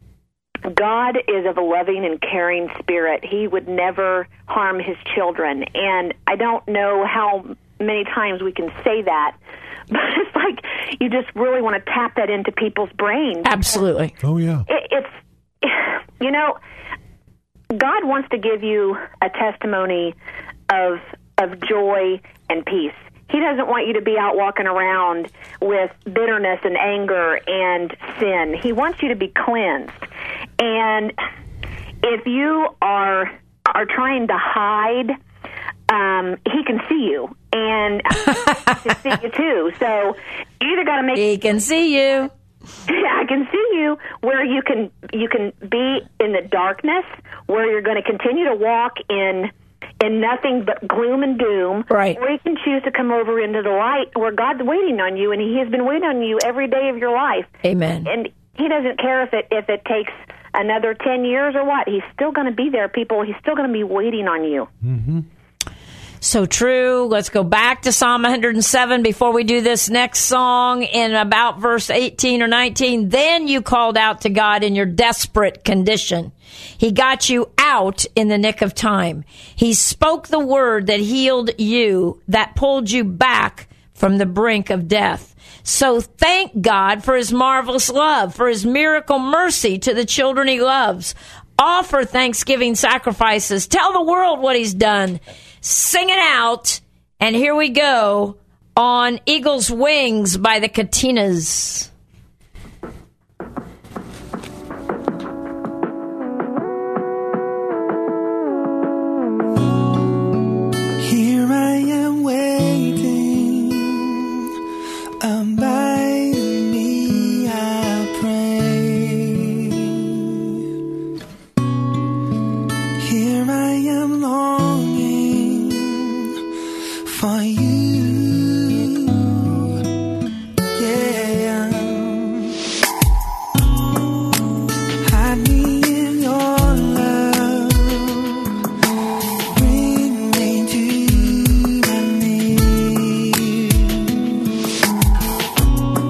S5: God is of a loving and caring spirit. He would never harm his children. And I don't know how many times we can say that, but it's like you just really want to tap that into people's brains.
S1: Absolutely.
S3: Oh, yeah.
S5: It, it's, you know, God wants to give you a testimony of of joy and peace. He doesn't want you to be out walking around with bitterness and anger and sin. He wants you to be cleansed. And if you are are trying to hide, um, he can see you, and he can see you too. So you either got to make
S1: He can see you.
S5: I can see you where you can you can be in the darkness, where you're going to continue to walk in in nothing but gloom and doom.
S1: Right.
S5: Or you can choose to come over into the light where God's waiting on you, and he has been waiting on you every day of your life.
S1: Amen.
S5: And he doesn't care if it if it takes another ten years or what. He's still going to be there, people. He's still going to be waiting on you.
S3: Mm-hmm.
S1: So true. Let's go back to Psalm one hundred seven before we do this next song in about verse eighteen or nineteen. Then you called out to God in your desperate condition. He got you out in the nick of time. He spoke the word that healed you, that pulled you back from the brink of death. So thank God for his marvelous love, for his miracle mercy to the children he loves. Offer thanksgiving sacrifices. Tell the world what he's done. Sing it out. And here we go on Eagle's Wings by the Katinas.
S7: Here I am waiting, abide in me, I pray. Here I am longing for you, yeah. Hide me in your love, bring me to my knees.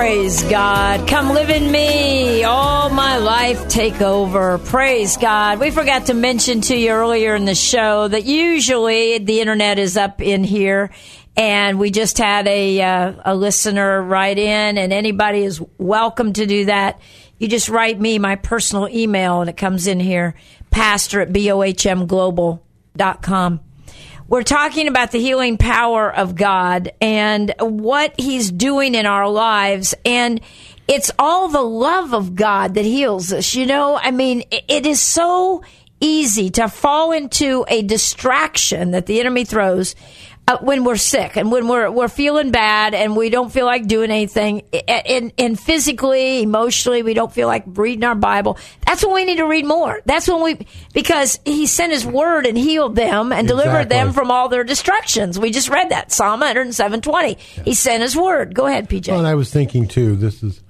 S1: Praise God. Come live in me. All my life take over. Praise God. We forgot to mention to you earlier in the show that usually the internet is up in here. And we just had a uh, a listener write in, and anybody is welcome to do that. You just write me my personal email, and it comes in here, pastor at B O H M global dot com. We're talking about the healing power of God and what he's doing in our lives. And it's all the love of God that heals us. You know, I mean, it is so easy to fall into a distraction that the enemy throws uh, when we're sick and when we're we're feeling bad and we don't feel like doing anything. And, and physically, emotionally, we don't feel like reading our Bible. That's when we need to read more. That's when we, because he sent his word and healed them and delivered
S3: Exactly.
S1: them from all their destructions. We just read that, Psalm one oh seven twenty. Yeah. He sent his word. Go ahead, P J.
S3: Well, and I was thinking, too, this is,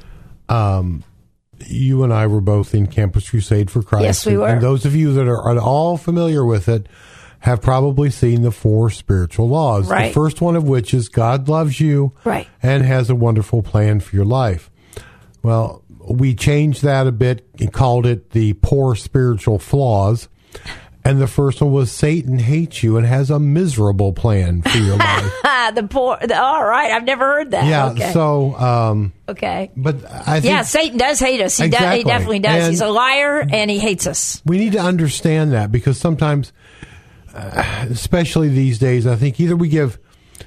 S3: um, you and I were both in Campus Crusade for Christ.
S1: Yes, we were.
S3: And those of you that are at all familiar with it have probably seen the four spiritual laws.
S1: Right.
S3: The first one of which is God loves you
S1: right.
S3: and has a wonderful plan for your life. Well, we changed that a bit and called it the poor spiritual flaws. And the first one was Satan hates you and has a miserable plan for your life.
S1: the poor. The, all right, I've never heard that.
S3: Yeah.
S1: Okay.
S3: So, um,
S1: okay.
S3: But I think
S1: yeah, Satan does hate us. He,
S3: exactly.
S1: does, he definitely does.
S3: And
S1: he's a liar and he hates us.
S3: We need to understand that because sometimes, uh, especially these days, I think either we give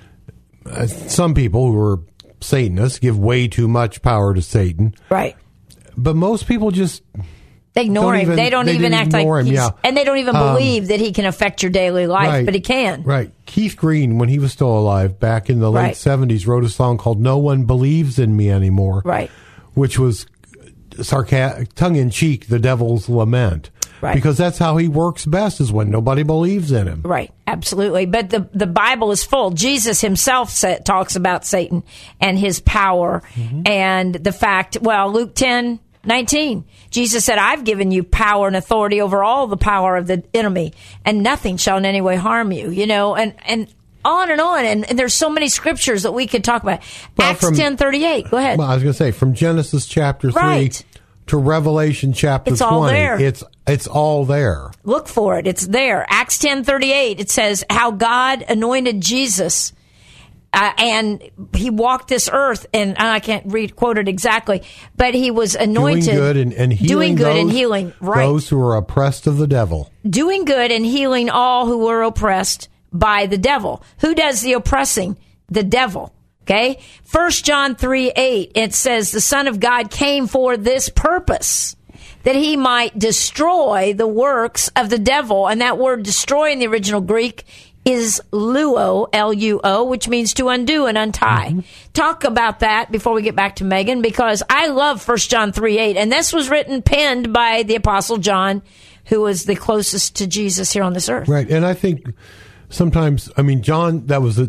S3: uh, some people who are Satanists give way too much power to Satan,
S1: right?
S3: But most people just
S1: they ignore
S3: don't
S1: him.
S3: Even,
S1: they don't
S3: they
S1: even act like
S3: him,
S1: he's,
S3: yeah.
S1: and they don't even
S3: Um,
S1: believe that he can affect your daily life,
S3: right,
S1: but he can.
S3: Right. Keith Green, when he was still alive back in the late
S1: right.
S3: seventies, wrote a song called "No One Believes in Me Anymore,"
S1: right?
S3: Which was sarcastic, tongue in cheek, the devil's lament.
S1: Right.
S3: Because that's how he works best, is when nobody believes in him.
S1: Right, absolutely. But the the Bible is full. Jesus himself sa- talks about Satan and his power mm-hmm. and the fact, well, Luke ten nineteen, Jesus said, I've given you power and authority over all the power of the enemy, and nothing shall in any way harm you, you know, and, and on and on. And, and there's so many scriptures that we could talk about.
S3: Well,
S1: Acts
S3: from-
S1: ten thirty-eight, go ahead.
S3: Well, I was going to say, from Genesis chapter three
S1: Right.
S3: to Revelation chapter
S1: It's
S3: twenty,
S1: all there.
S3: it's it's all there.
S1: Look for it. It's there. Acts ten thirty-eight, it says how God anointed Jesus uh, and he walked this earth, and I can't read quote it exactly, but he was anointed.
S3: Doing good and, and healing
S1: doing good
S3: those,
S1: and healing, right.
S3: those who are oppressed of the devil.
S1: Doing good and healing all who were oppressed by the devil. Who does the oppressing? The devil. Okay? First John three eight, it says, the Son of God came for this purpose, that he might destroy the works of the devil. And that word destroy in the original Greek is luo, L U O, which means to undo and untie. Mm-hmm. Talk about that before we get back to Megan, because I love First John three eight. And this was written, penned by the Apostle John, who was the closest to Jesus here on this earth.
S3: Right. And I think sometimes, I mean, John, that was a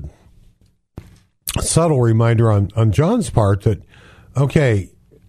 S3: subtle reminder on, on John's part that, okay,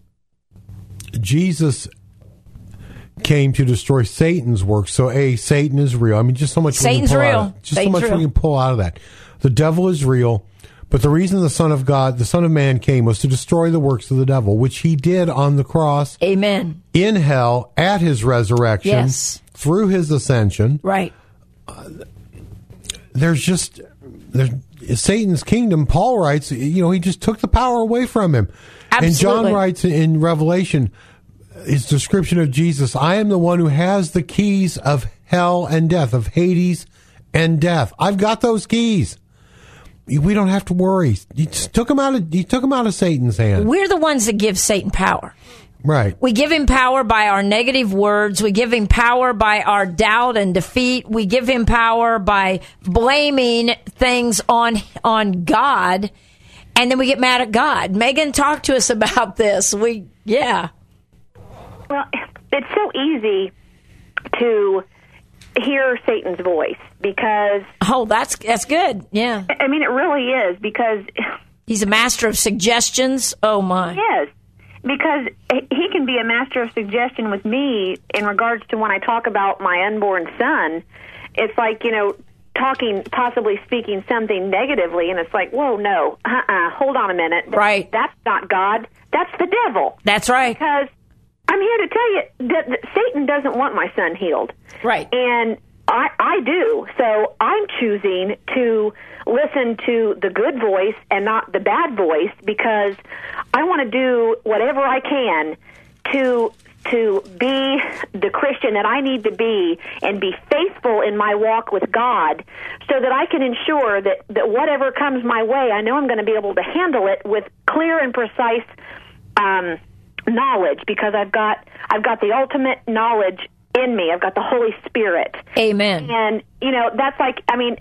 S3: Jesus came to destroy Satan's work. So, A, Satan is real. I mean, just so much
S1: Satan's
S3: we can pull
S1: real.
S3: Out of, just
S1: Satan's
S3: so much
S1: real.
S3: we can pull out of that. The devil is real, but the reason the Son of God, the Son of Man came was to destroy the works of the devil, which he did on the cross.
S1: Amen.
S3: In hell, at his resurrection,
S1: yes.
S3: through his ascension.
S1: Right.
S3: Uh, there's just, there's Satan's kingdom, Paul writes, you know, he just took the power away from him.
S1: Absolutely.
S3: And John writes in Revelation, his description of Jesus, I am the one who has the keys of hell and death, of Hades and death. I've got those keys. We don't have to worry. He just took them out of, he took them out of Satan's hand.
S1: We're the ones that give Satan power.
S3: Right.
S1: We give him power by our negative words. We give him power by our doubt and defeat. We give him power by blaming things on on God, and then we get mad at God. Megan, talk to us about this. We, yeah.
S5: Well, it's so easy to hear Satan's voice because...
S1: Oh, that's that's good. Yeah.
S5: I mean, it really is because...
S1: He's a master of suggestions. Oh, my.
S5: Yes. Because he can be a master of suggestion with me in regards to when I talk about my unborn son. It's like, you know, talking, possibly speaking something negatively, and it's like, whoa, no, uh-uh, hold on a minute.
S1: Right.
S5: That's not God. That's the devil.
S1: That's right.
S5: Because I'm here to tell you that, that Satan doesn't want my son healed.
S1: Right.
S5: And I, I do. So I'm choosing to listen to the good voice and not the bad voice, because I want to do whatever I can to to be the Christian that I need to be and be faithful in my walk with God, so that I can ensure that, that whatever comes my way, I know I'm going to be able to handle it with clear and precise um, knowledge, because I've got I've got the ultimate knowledge in me. I've got the Holy Spirit.
S1: Amen.
S5: And, you know, that's like, I mean,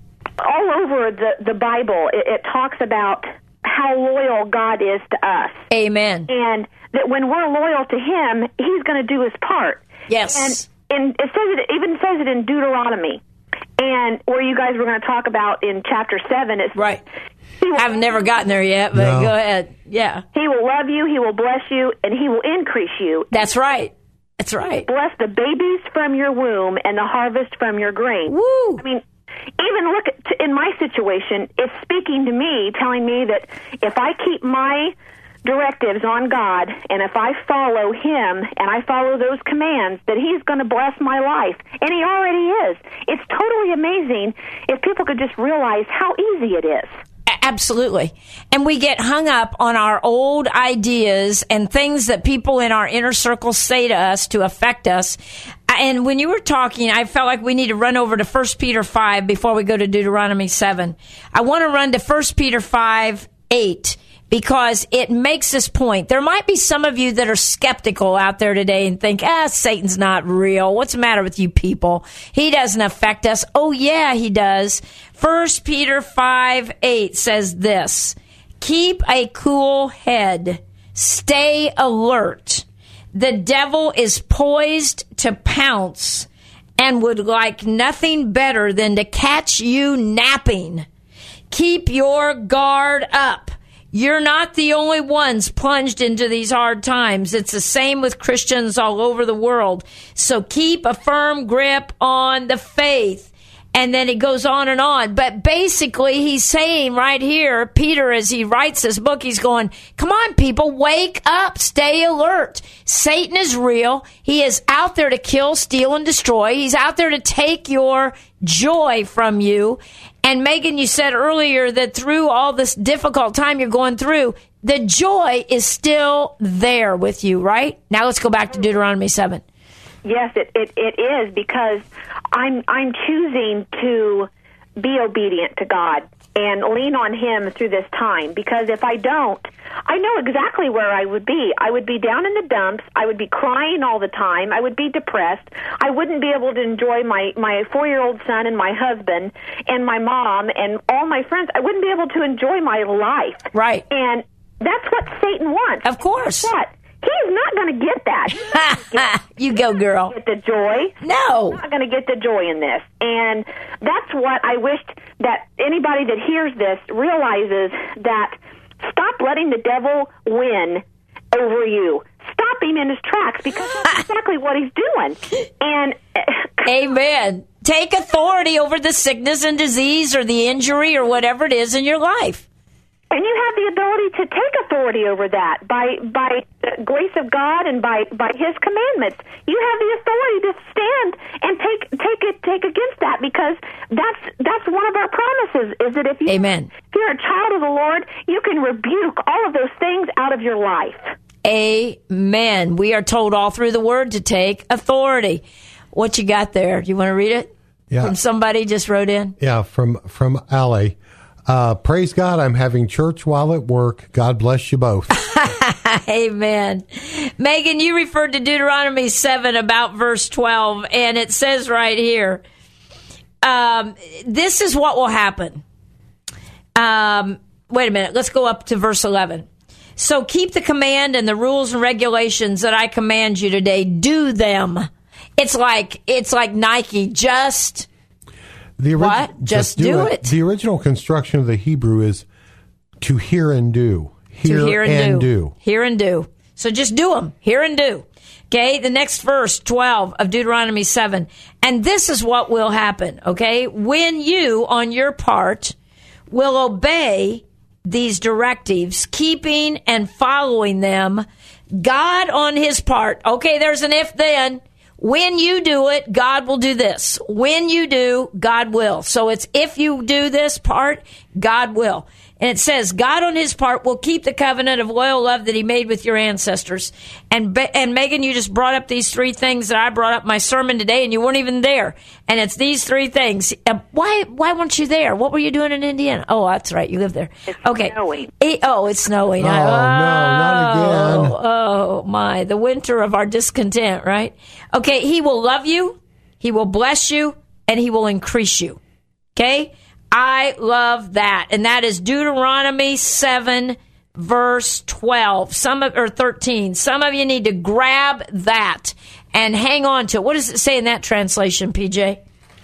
S5: all over the, the Bible, it, it talks about how loyal God is to us.
S1: Amen.
S5: And that when we're loyal to Him, He's going to do His part.
S1: Yes.
S5: And, and it says it, even says it in Deuteronomy, and where you guys were going to talk about in chapter seven. It's,
S1: right. I've never gotten there yet, but
S3: No.
S1: go ahead. Yeah.
S5: He will love you, He will bless you, and He will increase you.
S1: That's right. That's right.
S5: Bless the babies from your womb and the harvest from your grain.
S1: Woo.
S5: I mean, even look at, in my situation, it's speaking to me, telling me that if I keep my directives on God, and if I follow Him and I follow those commands, that He's going to bless my life. And He already is. It's totally amazing if people could just realize how easy it is.
S1: Absolutely. And we get hung up on our old ideas and things that people in our inner circle say to us to affect us. And when you were talking, I felt like we need to run over to First Peter five before we go to Deuteronomy seven. I want to run to First Peter five eight. Because it makes this point. There might be some of you that are skeptical out there today and think, ah, Satan's not real. What's the matter with you people? He doesn't affect us. Oh, yeah, he does. First Peter five eight says this: keep a cool head. Stay alert. The devil is poised to pounce and would like nothing better than to catch you napping. Keep your guard up. You're not the only ones plunged into these hard times. It's the same with Christians all over the world. So keep a firm grip on the faith. And then it goes on and on. But basically, he's saying right here, Peter, as he writes this book, he's going, come on, people, wake up, stay alert. Satan is real. He is out there to kill, steal, and destroy. He's out there to take your joy from you. And Megan, you said earlier that through all this difficult time you're going through, the joy is still there with you, right? Now let's go back to Deuteronomy seven.
S5: Yes, it, it, it is, because I'm I'm choosing to be obedient to God and lean on Him through this time. Because if I don't, I know exactly where I would be. I would be down in the dumps. I would be crying all the time. I would be depressed. I wouldn't be able to enjoy my, my four-year-old son and my husband and my mom and all my friends. I wouldn't be able to enjoy my life.
S1: Right.
S5: And that's what Satan wants.
S1: Of course.
S5: Guess what? He's not going to get that.
S1: You go, girl.
S5: Get the joy.
S1: No.
S5: He's not going to get the joy in this. And that's what I wished that anybody that hears this realizes, that stop letting the devil win over you. Stop him in his tracks, because that's exactly what he's doing. And
S1: amen. Take authority over the sickness and disease or the injury or whatever it is in your life.
S5: And you have the ability to take authority over that by by the grace of God and by, by His commandments. You have the authority to stand and take take it take against that, because that's that's one of our promises. Is that if you
S1: Amen.
S5: if you're a child of the Lord, you can rebuke all of those things out of your life.
S1: Amen. We are told all through the Word to take authority. What you got there? You want to read it?
S3: Yeah.
S1: From somebody just wrote in.
S3: Yeah, from from Allie. Uh, praise God, I'm having church while at work. God bless you both.
S1: Amen. Megan, you referred to Deuteronomy seven about verse twelve, and it says right here, um, this is what will happen. Um, wait a minute. Let's go up to verse eleven. So keep the command and the rules and regulations that I command you today. Do them. It's like, it's like Nike. Just...
S3: The ori-
S1: What? Just do it.
S3: The original construction of the Hebrew is to hear and do. Hear,
S1: to hear and,
S3: and
S1: do.
S3: do.
S1: Hear and do. So just do them. Hear and do. Okay, the next verse, twelve of Deuteronomy seven. And this is what will happen, okay? When you, on your part, will obey these directives, keeping and following them, God on his part, okay, there's an if then. When you do it, God will do this. When you do, God will. So it's if you do this part, God will. And it says, God on his part will keep the covenant of loyal love that he made with your ancestors. And and Megan, you just brought up these three things that I brought up in my sermon today, and you weren't even there. And it's these three things. Uh, why why weren't you there? What were you doing in Indiana? Oh, that's right. You live there.
S5: It's
S1: okay.
S5: snowing.
S1: E- oh, it's snowing.
S3: Oh,
S1: I-
S3: no, not again.
S1: Oh, oh, my. The winter of our discontent, right? Okay, he will love you, he will bless you, and he will increase you. Okay? I love that. And that is Deuteronomy seven, verse twelve. Some of, or thirteen. Some of you need to grab that and hang on to it. What does it say in that translation, P J?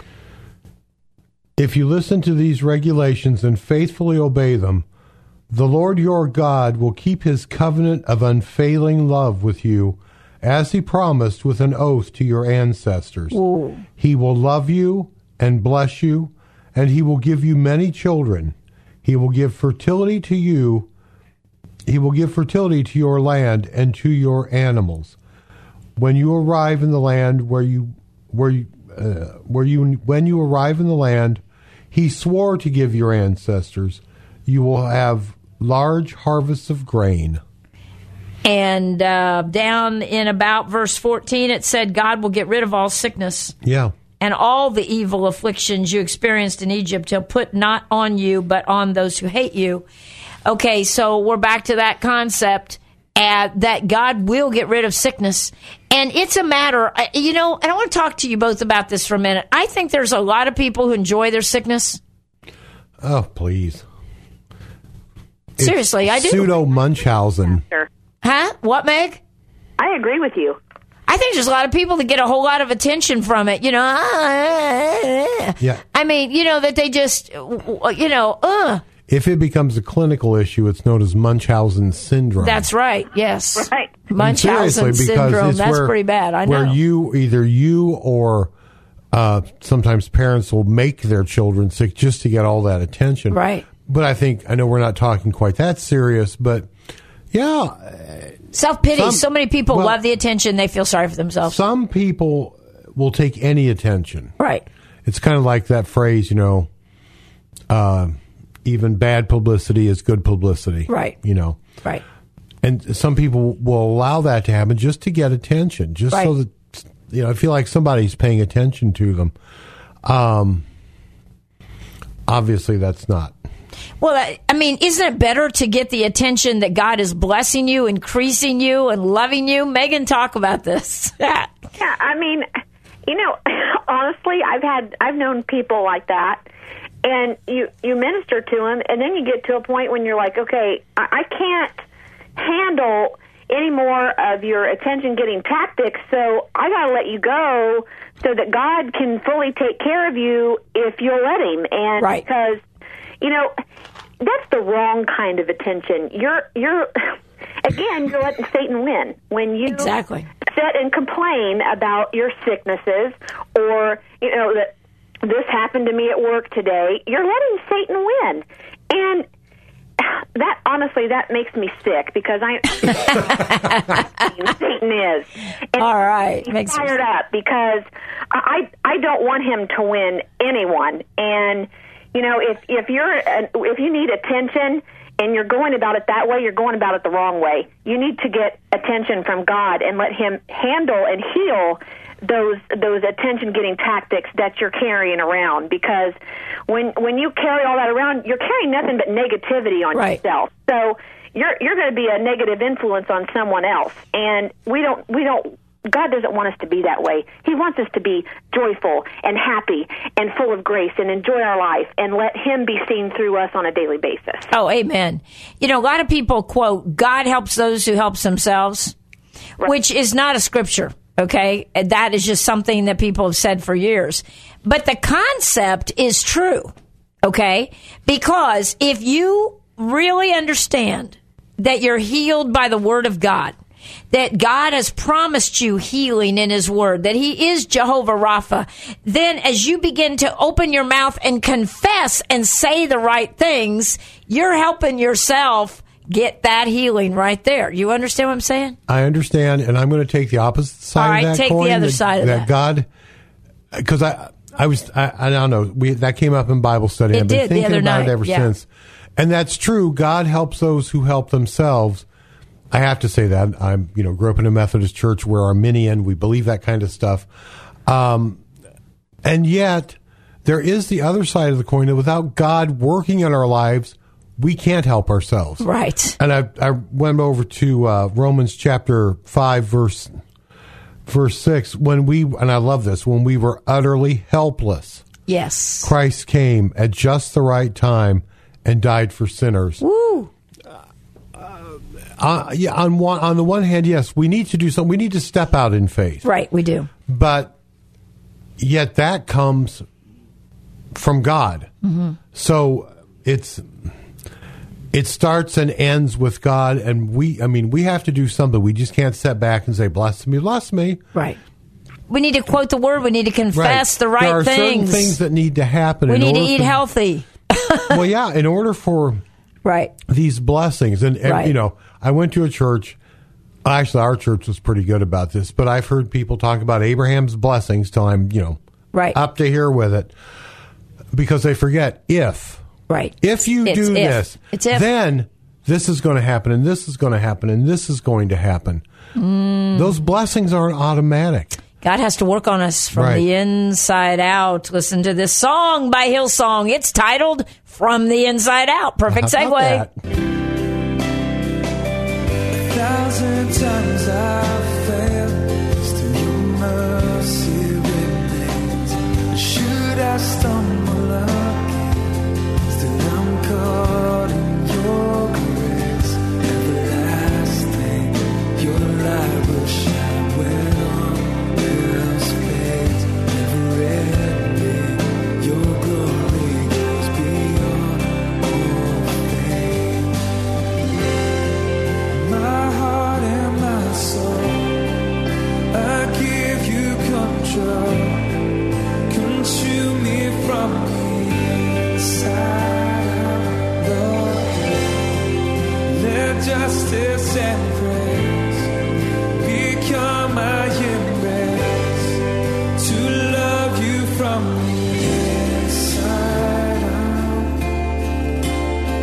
S3: If you listen to these regulations and faithfully obey them, the Lord your God will keep his covenant of unfailing love with you, as he promised with an oath to your ancestors.
S1: Ooh.
S3: He will love you and bless you, and he will give you many children. He will give fertility to you. He will give fertility to your land and to your animals. When you arrive in the land where you where you, uh, where you when you arrive in the land he swore to give your ancestors, you will have large harvests of grain.
S1: And uh, down in about verse fourteen, it said God will get rid of all sickness.
S3: Yeah.
S1: And all the evil afflictions you experienced in Egypt, he'll put not on you, but on those who hate you. Okay, so we're back to that concept uh, that God will get rid of sickness. And it's a matter, uh, you know, and I want to talk to you both about this for a minute. I think there's a lot of people who enjoy their sickness.
S3: Oh, please.
S1: Seriously,
S3: It's
S1: I do.
S3: Pseudo Munchausen.
S5: Sure.
S1: Huh? What, Meg?
S5: I agree with you.
S1: I think there's a lot of people that get a whole lot of attention from it, you know.
S3: Yeah.
S1: I mean, you know, that they just, you know, uh.
S3: If it becomes a clinical issue, it's known as Munchausen syndrome.
S1: That's right, yes.
S5: Right.
S3: And
S1: Munchausen
S3: seriously, because
S1: syndrome,
S3: it's
S1: that's
S3: where-
S1: pretty bad, I know.
S3: Where you, either you or uh, sometimes parents will make their children sick just to get all that attention.
S1: Right.
S3: But I think, I know we're not talking quite that serious, but yeah,
S1: Self-pity.
S3: Some-
S1: So many people
S3: well-
S1: love the attention, they feel sorry for themselves.
S3: some people will take any attention.
S1: Right.
S3: It's kind of like that phrase, you know, uh, even bad publicity is good publicity.
S1: Right.
S3: You know.
S1: Right.
S3: And some people will allow that to happen just to get attention, just so
S1: Right.
S3: that, you know, I feel like somebody's paying attention to them. Um, obviously, that's not.
S1: Well, I I mean, isn't it better to get the attention that God is blessing you, increasing you, and loving you? Megan, talk about this.
S5: Yeah, I mean, you know, honestly, I've had I've known people like that, and you you minister to them, and then you get to a point when you're like, okay, I, I can't handle any more of your attention getting tactics, so I got to let you go so that God can fully take care of you if you'll let Him, and
S1: Right.
S5: because you know that's the wrong kind of attention. You're you're again you're letting Satan win when you
S1: Exactly.
S5: sit and complain about your sicknesses, or you know that this happened to me at work today. You're letting Satan win, and that honestly that makes me sick because I Satan is. And
S1: All right.
S5: he's
S1: Makes me
S5: fired up because I I don't want him to win anyone, and you know if if you're an, if you need attention and you're going about it that way, you're going about it the wrong way. You need to get attention from God and let Him handle and heal those those attention getting tactics that you're carrying around, because when when you carry all that around, you're carrying nothing but negativity on
S1: Right.
S5: yourself. So you're you're going to be a negative influence on someone else, and we don't we don't God doesn't want us to be that way. He wants us to be joyful and happy and full of grace and enjoy our life and let Him be seen through us on a daily basis.
S1: Oh, amen. You know, a lot of people quote, God helps those who helps themselves, which is not a scripture, okay? That is just something that people have said for years. But the concept is true, okay? Because if you really understand that you're healed by the Word of God, that God has promised you healing in His Word, that He is Jehovah Rapha, then as you begin to open your mouth and confess and say the right things, you're helping yourself get that healing right there. You understand what I'm saying?
S3: I understand, and I'm going to take the opposite side
S1: All right,
S3: of that
S1: take the
S3: coin.
S1: other
S3: that,
S1: side of that.
S3: God, because I, I was, I, I don't know, we that came up in Bible study.
S1: It
S3: I've been
S1: did the
S3: thinking
S1: other
S3: about
S1: night,
S3: it ever
S1: yeah.
S3: since, and that's true. God helps those who help themselves. I have to say that I'm, you know, grew up in a Methodist church. We're Arminian. We believe that kind of stuff, um, and yet there is the other side of the coin that without God working in our lives, we can't help ourselves.
S1: Right.
S3: And I, I went over to uh, Romans chapter five, verse verse six. When we, and I love this, when we were utterly helpless,
S1: Yes.
S3: Christ came at just the right time and died for sinners.
S1: Woo.
S3: Uh, yeah, on one, on the one hand, yes, we need to do something. We need to step out in faith.
S1: Right, we do.
S3: But yet that comes from God.
S1: Mm-hmm.
S3: So it's it starts and ends with God, and we I mean we have to do something. We just can't sit back and say, bless me, bless me.
S1: Right. We need to quote the Word. We need to confess
S3: Right.
S1: the right
S3: there are
S1: things.
S3: certain things that need to happen.
S1: We
S3: in
S1: need to
S3: order
S1: eat
S3: for-
S1: healthy.
S3: Well, yeah, in order for
S1: Right.
S3: these blessings, and, and
S1: Right.
S3: you know, I went to a church. Actually, our church was pretty good about this, but I've heard people talk about Abraham's blessings till I'm, you know,
S1: Right.
S3: up to here with it, because they forget if,
S1: Right.
S3: if you
S1: It's
S3: do
S1: if.
S3: this,
S1: It's if.
S3: then this is going to happen, and this is going to happen, and this is going to happen.
S1: Mm.
S3: Those blessings aren't automatic.
S1: God has to work on us from
S3: Right.
S1: the inside out. Listen to this song by Hillsong. It's titled From the Inside Out. Perfect
S3: How about
S1: segue.
S3: that?
S7: A thousand times I've failed, still your mercy remains. Should I stumble again, still I'm caught in your grace. Everlasting, your light will shine when all else fades. Never ending, your glory goes beyond all fame. My heart and my soul, I give you control. Consume me from the inside out, Lord. Let justice and praise become my embrace. To love you from the inside out.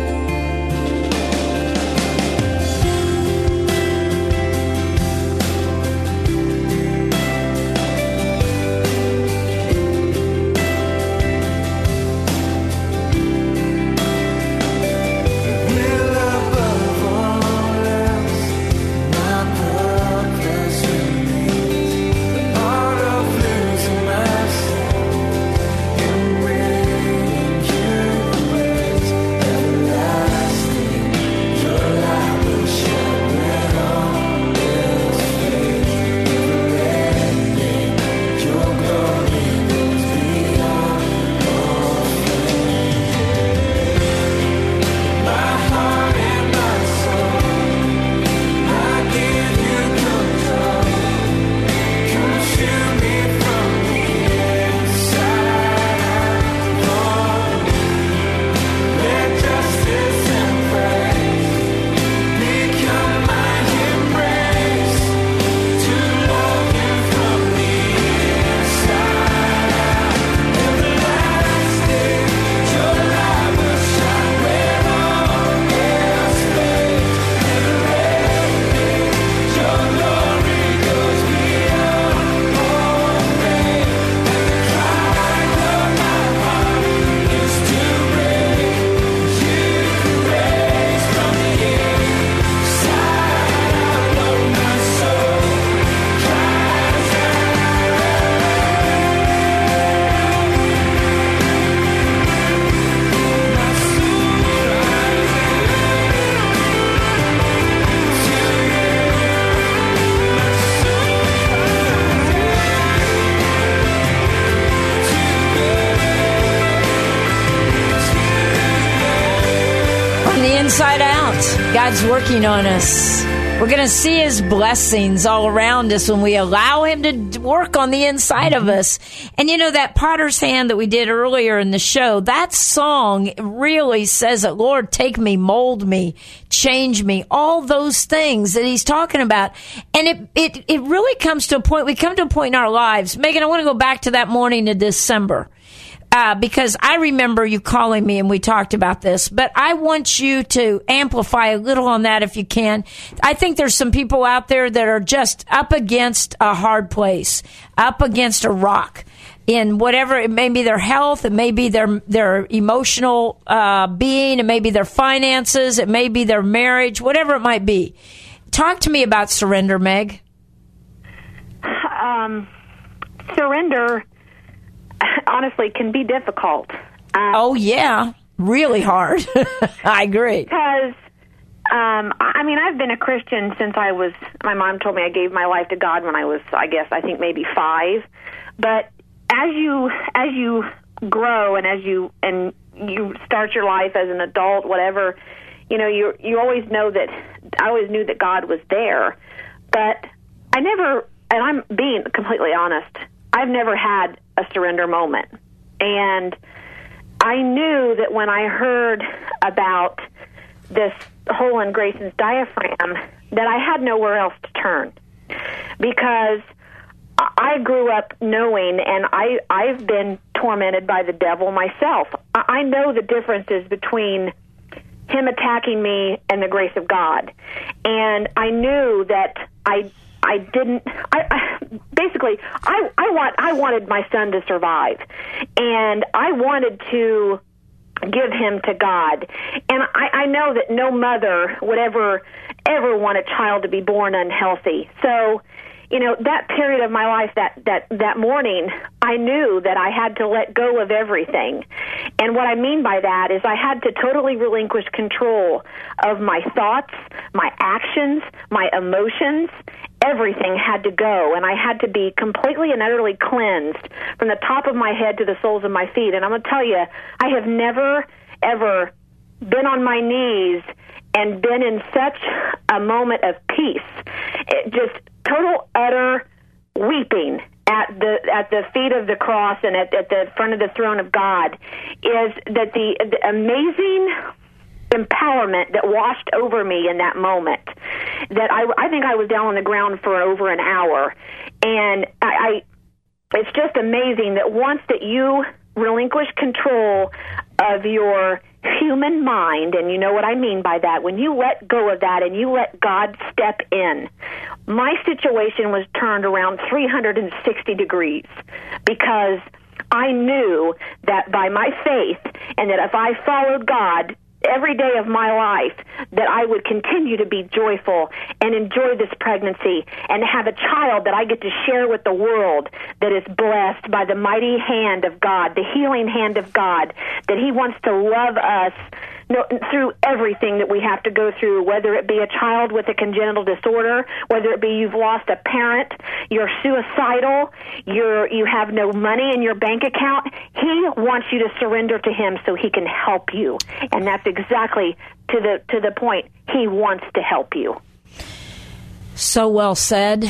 S7: Will above all else, my purpose remains. The art of losing myself in waiting you ways. Everlasting, your light will shine when all else fades. Never ending, your glory goes beyond all fame. My heart and my soul, I give you control. Consume me from the inside out, Lord. Let justice and praise become my embrace. To love you from the inside out. Everlasting, your light will shine when all else fades. Never ending, your glory goes beyond all fame. And the cry of my heart is to bring you grace from the inside out. Lord, my soul cries
S1: From the inside out, God's working on us. We're going to see his blessings all around us when we allow him to work on the inside of us. And you know, that Potter's Hand that we did earlier in the show, that song really says it. Lord, take me, mold me, change me, all those things that he's talking about. And it, it, it really comes to a point, we come to a point in our lives. Megan, I want to go back to that morning in December. Uh, because I remember you calling me and we talked about this, but I want you to amplify a little on that if you can. I think there's some people out there that are just up against a hard place, up against a rock in whatever, it may be their health, it may be their, their emotional, uh, being, it may be their finances, it may be their marriage, whatever it might be. Talk to me about surrender, Meg.
S5: Um, surrender, honestly, can be difficult. Um,
S1: oh, yeah. Really hard. I agree.
S5: Because, um, I mean, I've been a Christian since I was, my mom told me I gave my life to God when I was, I guess, I think maybe five. But as you, as you grow and as you, and you start your life as an adult, whatever, you know, you you always know that, I always knew that God was there. But I never, and I'm being completely honest, I've never had a surrender moment. And I knew that when I heard about this hole in Grayson's diaphragm, that I had nowhere else to turn. Because I grew up knowing, and I, I've been tormented by the devil myself. I know the differences between him attacking me and the grace of God. And I knew that I I didn't. I, I basically I I want I wanted my son to survive, and I wanted to give him to God. And I, I know that no mother would ever ever want a child to be born unhealthy. So, you know, that period of my life, that, that, that morning, I knew that I had to let go of everything. And what I mean by that is I had to totally relinquish control of my thoughts, my actions, my emotions. Everything had to go, and I had to be completely and utterly cleansed from the top of my head to the soles of my feet. And I'm going to tell you, I have never, ever been on my knees and been in such a moment of peace. It just total, utter weeping at the at the feet of the cross and at, at the front of the throne of God is that the, the amazing empowerment that washed over me in that moment, that I, I think I was down on the ground for over an hour. And I, I it's just amazing that once that you relinquish control of your human mind, and you know what I mean by that, when you let go of that and you let God step in, my situation was turned around three hundred sixty degrees, because I knew that by my faith and that if I followed God every day of my life, that I would continue to be joyful and enjoy this pregnancy and have a child that I get to share with the world that is blessed by the mighty hand of God, the healing hand of God, that he wants to love us no, through everything that we have to go through, whether it be a child with a congenital disorder, whether it be you've lost a parent, you're suicidal, you're, you have no money in your bank account. He wants you to surrender to him so he can help you. And that's exactly to the to the point. He wants to help you.
S1: So well said.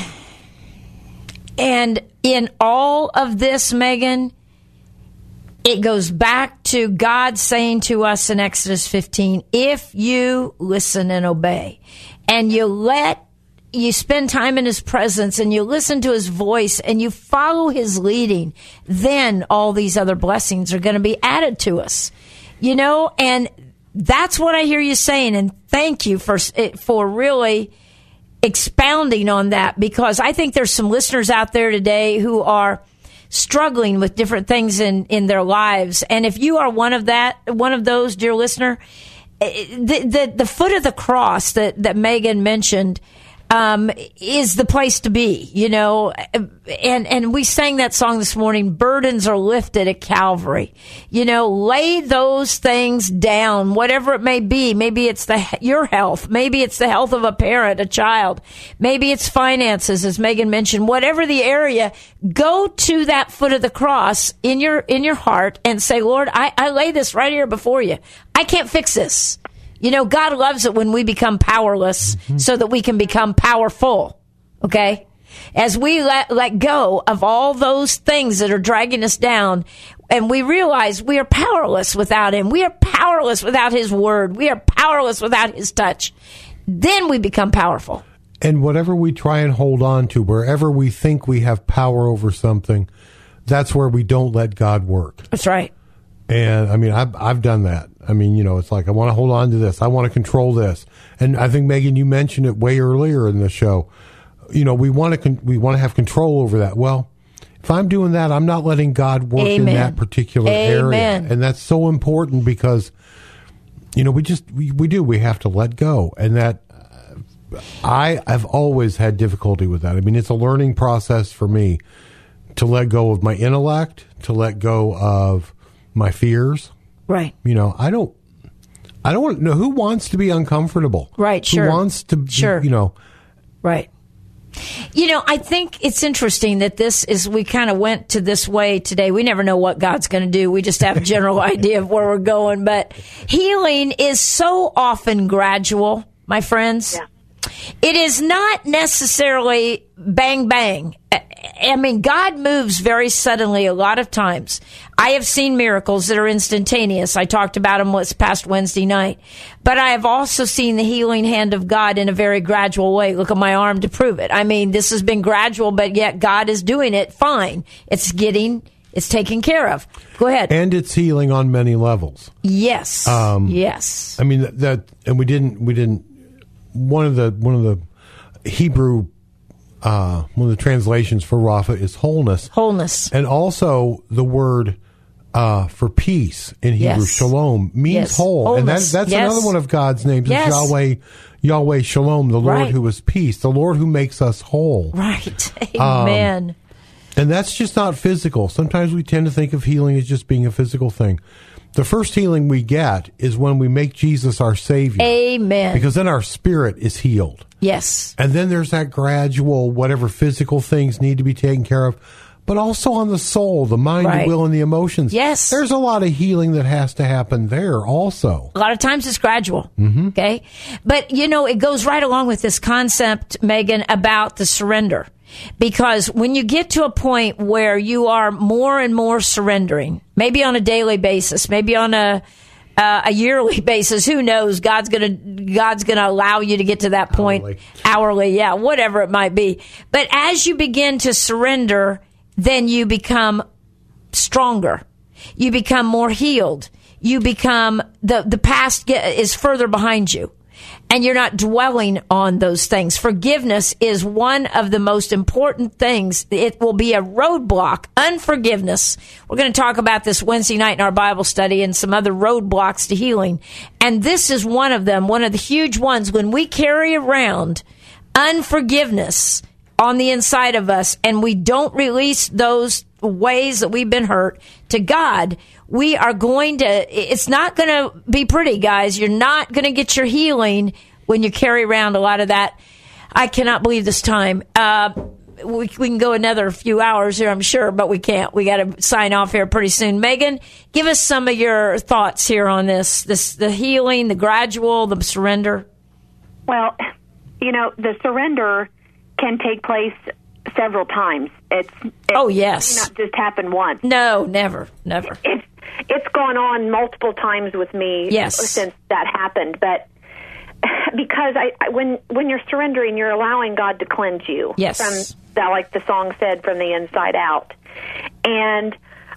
S1: And in all of this, Megan, it goes back to God saying to us in Exodus fifteen, if you listen and obey, and you let, you spend time in his presence, and you listen to his voice, and you follow his leading, then all these other blessings are going to be added to us. You know, and that's what I hear you saying, and thank you for for really expounding on that, because I think there's some listeners out there today who are struggling with different things in, in their lives. And if you are one of that, one of those, dear listener, the the, the foot of the cross that, that Megan mentioned um, is the place to be, you know. And, and we sang that song this morning, burdens are lifted at Calvary. You know, lay those things down, whatever it may be. Maybe it's the your health. Maybe it's the health of a parent, a child. Maybe it's finances, as Megan mentioned. Whatever the area, go to that foot of the cross in your in your heart and say, Lord, I, I lay this right here before you. I can't fix this. You know, God loves it when we become powerless
S3: Mm-hmm.
S1: so that we can become powerful. Okay? As we let, let go of all those things that are dragging us down, and we realize we are powerless without Him. We are powerless without His Word. We are powerless without His touch. Then we become powerful.
S3: And whatever we try and hold on to, wherever we think we have power over something, that's where we don't let God work.
S1: That's right.
S3: And I mean, I've, I've done that. I mean, you know, it's like, I want to hold on to this. I want to control this. And I think, Megan, you mentioned it way earlier in the show. You know, we want to, con- we want to have control over that. Well, if I'm doing that, I'm not letting God work
S1: Amen.
S3: in that particular
S1: Amen.
S3: area. And that's so important because, you know, we just, we, we do, we have to let go. And that, uh, I have always had difficulty with that. I mean, it's a learning process for me to let go of my intellect, to let go of my fears.
S1: Right.
S3: You know, I don't, I don't know who wants to be uncomfortable.
S1: Right, sure.
S3: Who wants to, be,
S1: Sure.
S3: you know,
S1: Right. You know, I think it's interesting that this is, we kind of went to this way today. We never know what God's going to do. We just have a general idea of where we're going. But healing is so often gradual, my friends.
S5: Yeah.
S1: It is not necessarily bang, bang. I mean, God moves very suddenly a lot of times. I have seen miracles that are instantaneous. I talked about them this past Wednesday night. But I have also seen the healing hand of God in a very gradual way. Look at my arm to prove it. I mean, this has been gradual, but yet God is doing it fine. It's getting, it's taken care of. Go ahead.
S3: and it's healing on many levels.
S1: Yes.
S3: Um,
S1: yes.
S3: I mean that, that, and we didn't, we didn't. One of the one of the Hebrew, uh, one of the translations for Rapha is wholeness,
S1: Wholeness.
S3: and also the word uh, for peace in Hebrew,
S1: Yes.
S3: shalom, means
S1: Yes.
S3: whole, and that,
S1: Wholeness.
S3: that's
S1: Yes.
S3: another one of God's names.
S1: Yes.
S3: Is Yahweh, Yahweh Shalom, the Lord
S1: Right.
S3: who is peace, the Lord who makes us whole.
S1: Right.
S3: Um,
S1: Amen.
S3: And that's just not physical. Sometimes we tend to think of healing as just being a physical thing. The first healing we get is when we make Jesus our Savior.
S1: Amen.
S3: Because then our spirit is healed.
S1: Yes.
S3: And then there's that gradual, whatever physical things need to be taken care of, but also on the soul, the mind,
S1: Right.
S3: the will, and the emotions.
S1: Yes.
S3: There's a lot of healing that has to happen there also.
S1: A lot of times it's gradual.
S3: Mm-hmm.
S1: Okay. But, you know, it goes right along with this concept, Megan, about the surrender. Because when you get to a point where you are more and more surrendering, maybe on a daily basis, maybe on a uh, a yearly basis, who knows? God's gonna God's gonna allow you to get to that point
S3: Hourly.
S1: hourly, yeah, whatever it might be. But as you begin to surrender, then you become stronger. You become more healed. You become the the past get, is further behind you. And you're not dwelling on those things. Forgiveness is one of the most important things. It will be a roadblock. Unforgiveness. We're going to talk about this Wednesday night in our Bible study and some other roadblocks to healing. And this is one of them, one of the huge ones. When we carry around unforgiveness on the inside of us and we don't release those ways that we've been hurt to God, we are going to, it's not going to be pretty, guys. You're not going to get your healing when you carry around a lot of that. I cannot believe this time. Uh, we, we can go another few hours here, I'm sure, but we can't. We got to sign off here pretty soon. Megan, give us some of your thoughts here on this, this, the healing, the gradual, the surrender.
S5: Well, you know, the surrender can take place several times. It's, it's
S1: Oh, yes.
S5: not just happen once.
S1: No, never, never.
S5: It's it's gone on multiple times with me
S1: Yes.
S5: since that happened. But because I, I when when you're surrendering, you're allowing God to cleanse you.
S1: Yes.
S5: From that, like the song said, from the inside out. And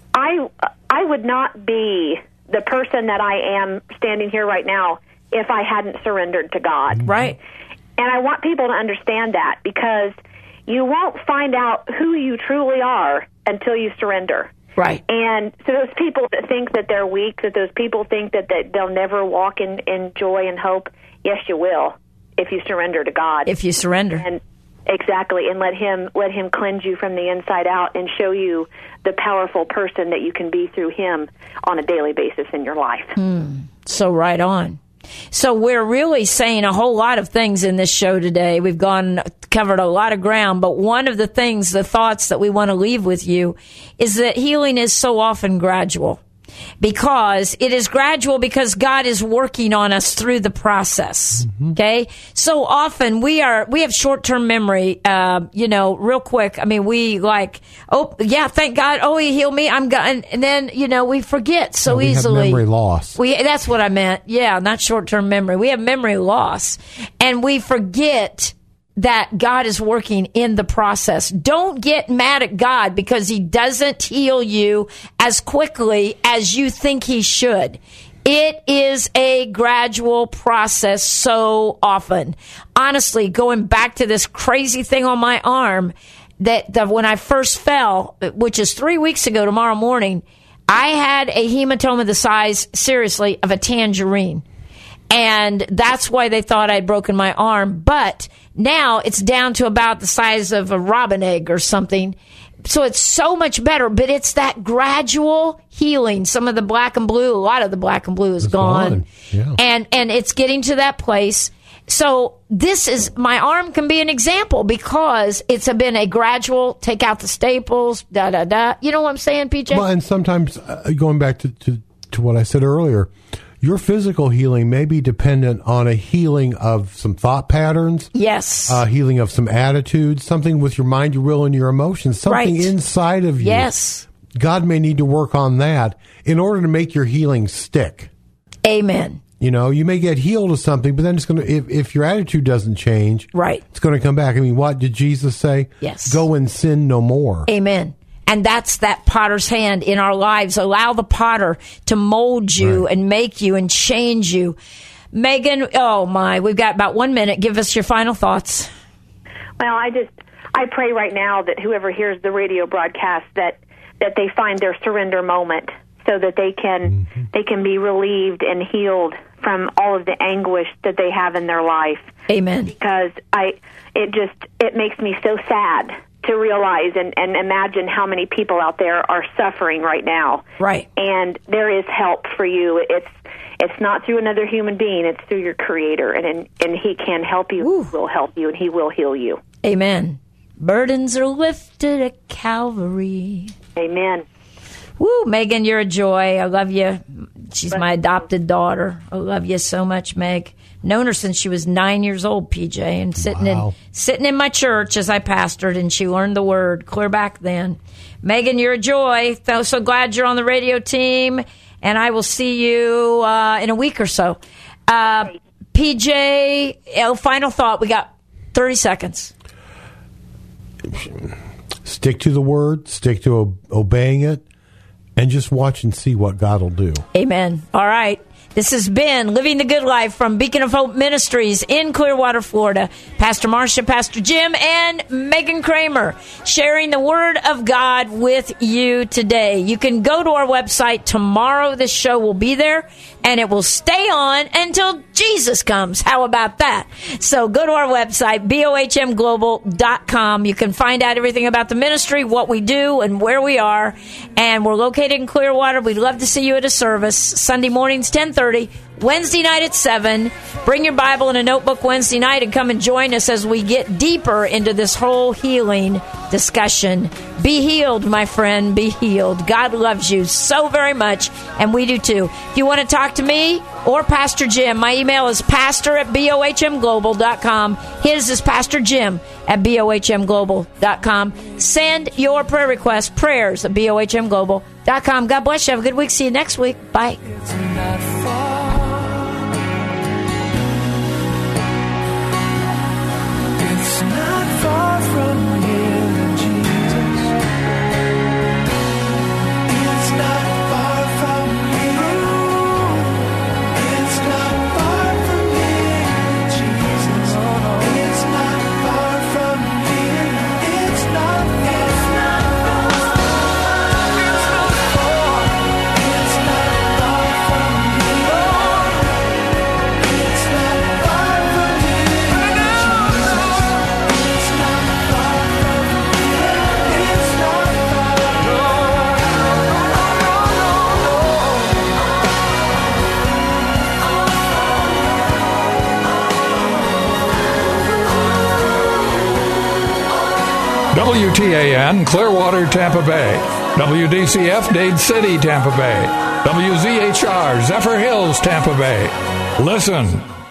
S5: I I would not be the person that I am standing here right now if I hadn't surrendered to God.
S1: Right.
S5: And I want people to understand that, because you won't find out who you truly are until you surrender.
S1: Right.
S5: And so those people that think that they're weak, that those people think that, that they'll never walk in, in joy and hope, yes, you will, if you surrender to God.
S1: If you surrender.
S5: And exactly, and let him let him cleanse you from the inside out and show you the powerful person that you can be through him on a daily basis in your life.
S1: So right on. So we're really saying a whole lot of things in this show today. We've gone covered a lot of ground, but one of the things, the thoughts that we want to leave with you is that healing is so often gradual. because it is gradual because God is working on us through the process.
S3: Mm-hmm.
S1: Okay. So often we are, we have short-term memory, uh, you know, real quick. I mean, we like, oh yeah, thank God. Oh, he healed me. I'm gone. And then, you know, we forget so
S3: No, we have
S1: easily.
S3: memory loss.
S1: We, that's what I meant. Yeah. Not short-term memory. We have memory loss and we forget that God is working in the process. Don't get mad at God because he doesn't heal you as quickly as you think he should. It is a gradual process so often. Honestly, going back to this crazy thing on my arm, that, that when I first fell, which is three weeks ago tomorrow morning, I had a hematoma the size, seriously, of a tangerine. And that's why they thought I'd broken my arm. But now it's down to about the size of a robin egg or something. So it's so much better, but it's that gradual healing. Some of the black and blue, a lot of the black and blue is
S3: It's
S1: gone.
S3: gone. Yeah.
S1: And, and it's getting to that place. So this is, my arm can be an example because it's a, been a gradual, take out the staples, da, da, da. You know what I'm saying, P J?
S3: Well, and sometimes, uh, going back to, to, to what I said earlier, your physical healing may be dependent on a healing of some thought patterns.
S1: Yes.
S3: Uh, healing of some attitudes, something with your mind, your will, and your emotions, something
S1: Right.
S3: inside of you.
S1: Yes.
S3: God may need to work on that in order to make your healing stick.
S1: Amen.
S3: You know, you may get healed of something, but then it's going to, if, if your attitude doesn't change,
S1: Right.
S3: it's going to come back. I mean, what did Jesus say?
S1: Yes.
S3: Go and sin no more.
S1: Amen. And that's that potter's hand in our lives. Allow the potter to mold you
S3: Right.
S1: and make you and change you. Megan, oh my, we've got about one minute. Give us your final thoughts.
S5: Well, I just I pray right now that whoever hears the radio broadcast that that they find their surrender moment so that they can
S3: Mm-hmm.
S5: they can be relieved and healed from all of the anguish that they have in their life.
S1: Amen.
S5: Because I it just it makes me so sad to realize and, and imagine how many people out there are suffering right now.
S1: Right.
S5: And there is help for you. It's it's not through another human being, it's through your creator, and and, and he can help you,
S1: Ooh.
S5: he will help you, and he will heal you.
S1: Amen. Burdens are lifted at Calvary.
S5: Amen.
S1: Woo, Megan, you're a joy. I love you. She's my adopted daughter. I love you so much, Meg. Known her since she was nine years old, P J, and sitting
S3: Wow.
S1: in sitting in my church as I pastored, and she learned the word clear back then. Megan, you're a joy. So, so glad you're on the radio team, and I will see you uh, in a week or so. Uh, P J, oh, final thought. We got thirty seconds.
S3: Stick to the word, stick to o- obeying it, and just watch and see what God will do.
S1: Amen. All right. This has been Living the Good Life from Beacon of Hope Ministries in Clearwater, Florida. Pastor Marcia, Pastor Jim, and Megan Kramer sharing the Word of God with you today. You can go to our website tomorrow. This show will be there, and it will stay on until Jesus comes. How about that? So go to our website, B O H M global dot com. You can find out everything about the ministry, what we do, and where we are. And we're located in Clearwater. We'd love to see you at a service. Sunday mornings, ten thirty. Wednesday night at seven. Bring your Bible and a notebook Wednesday night and come and join us as we get deeper into this whole healing discussion. Be healed, my friend. Be healed. God loves you so very much, and we do too. If you want to talk to me or Pastor Jim, my email is pastor at B O H M global dot com. His is Pastor Jim at B O H M global dot com. Send your prayer requests, prayers at B O H M global dot com. God bless you. Have a good week. See you next week. Bye.
S7: It's not far. It's not far from here, Jesus. It's not far from you. It's not far from here, Jesus. It's not far from here. It's not far. It's not far. It's not far. It's not far from here. It's not far from here, Jesus. It's not far from here. It's not far. No,
S6: W T A N Clearwater, Tampa Bay. W D C F Dade City, Tampa Bay. W Z H R Zephyr Hills, Tampa Bay. Listen.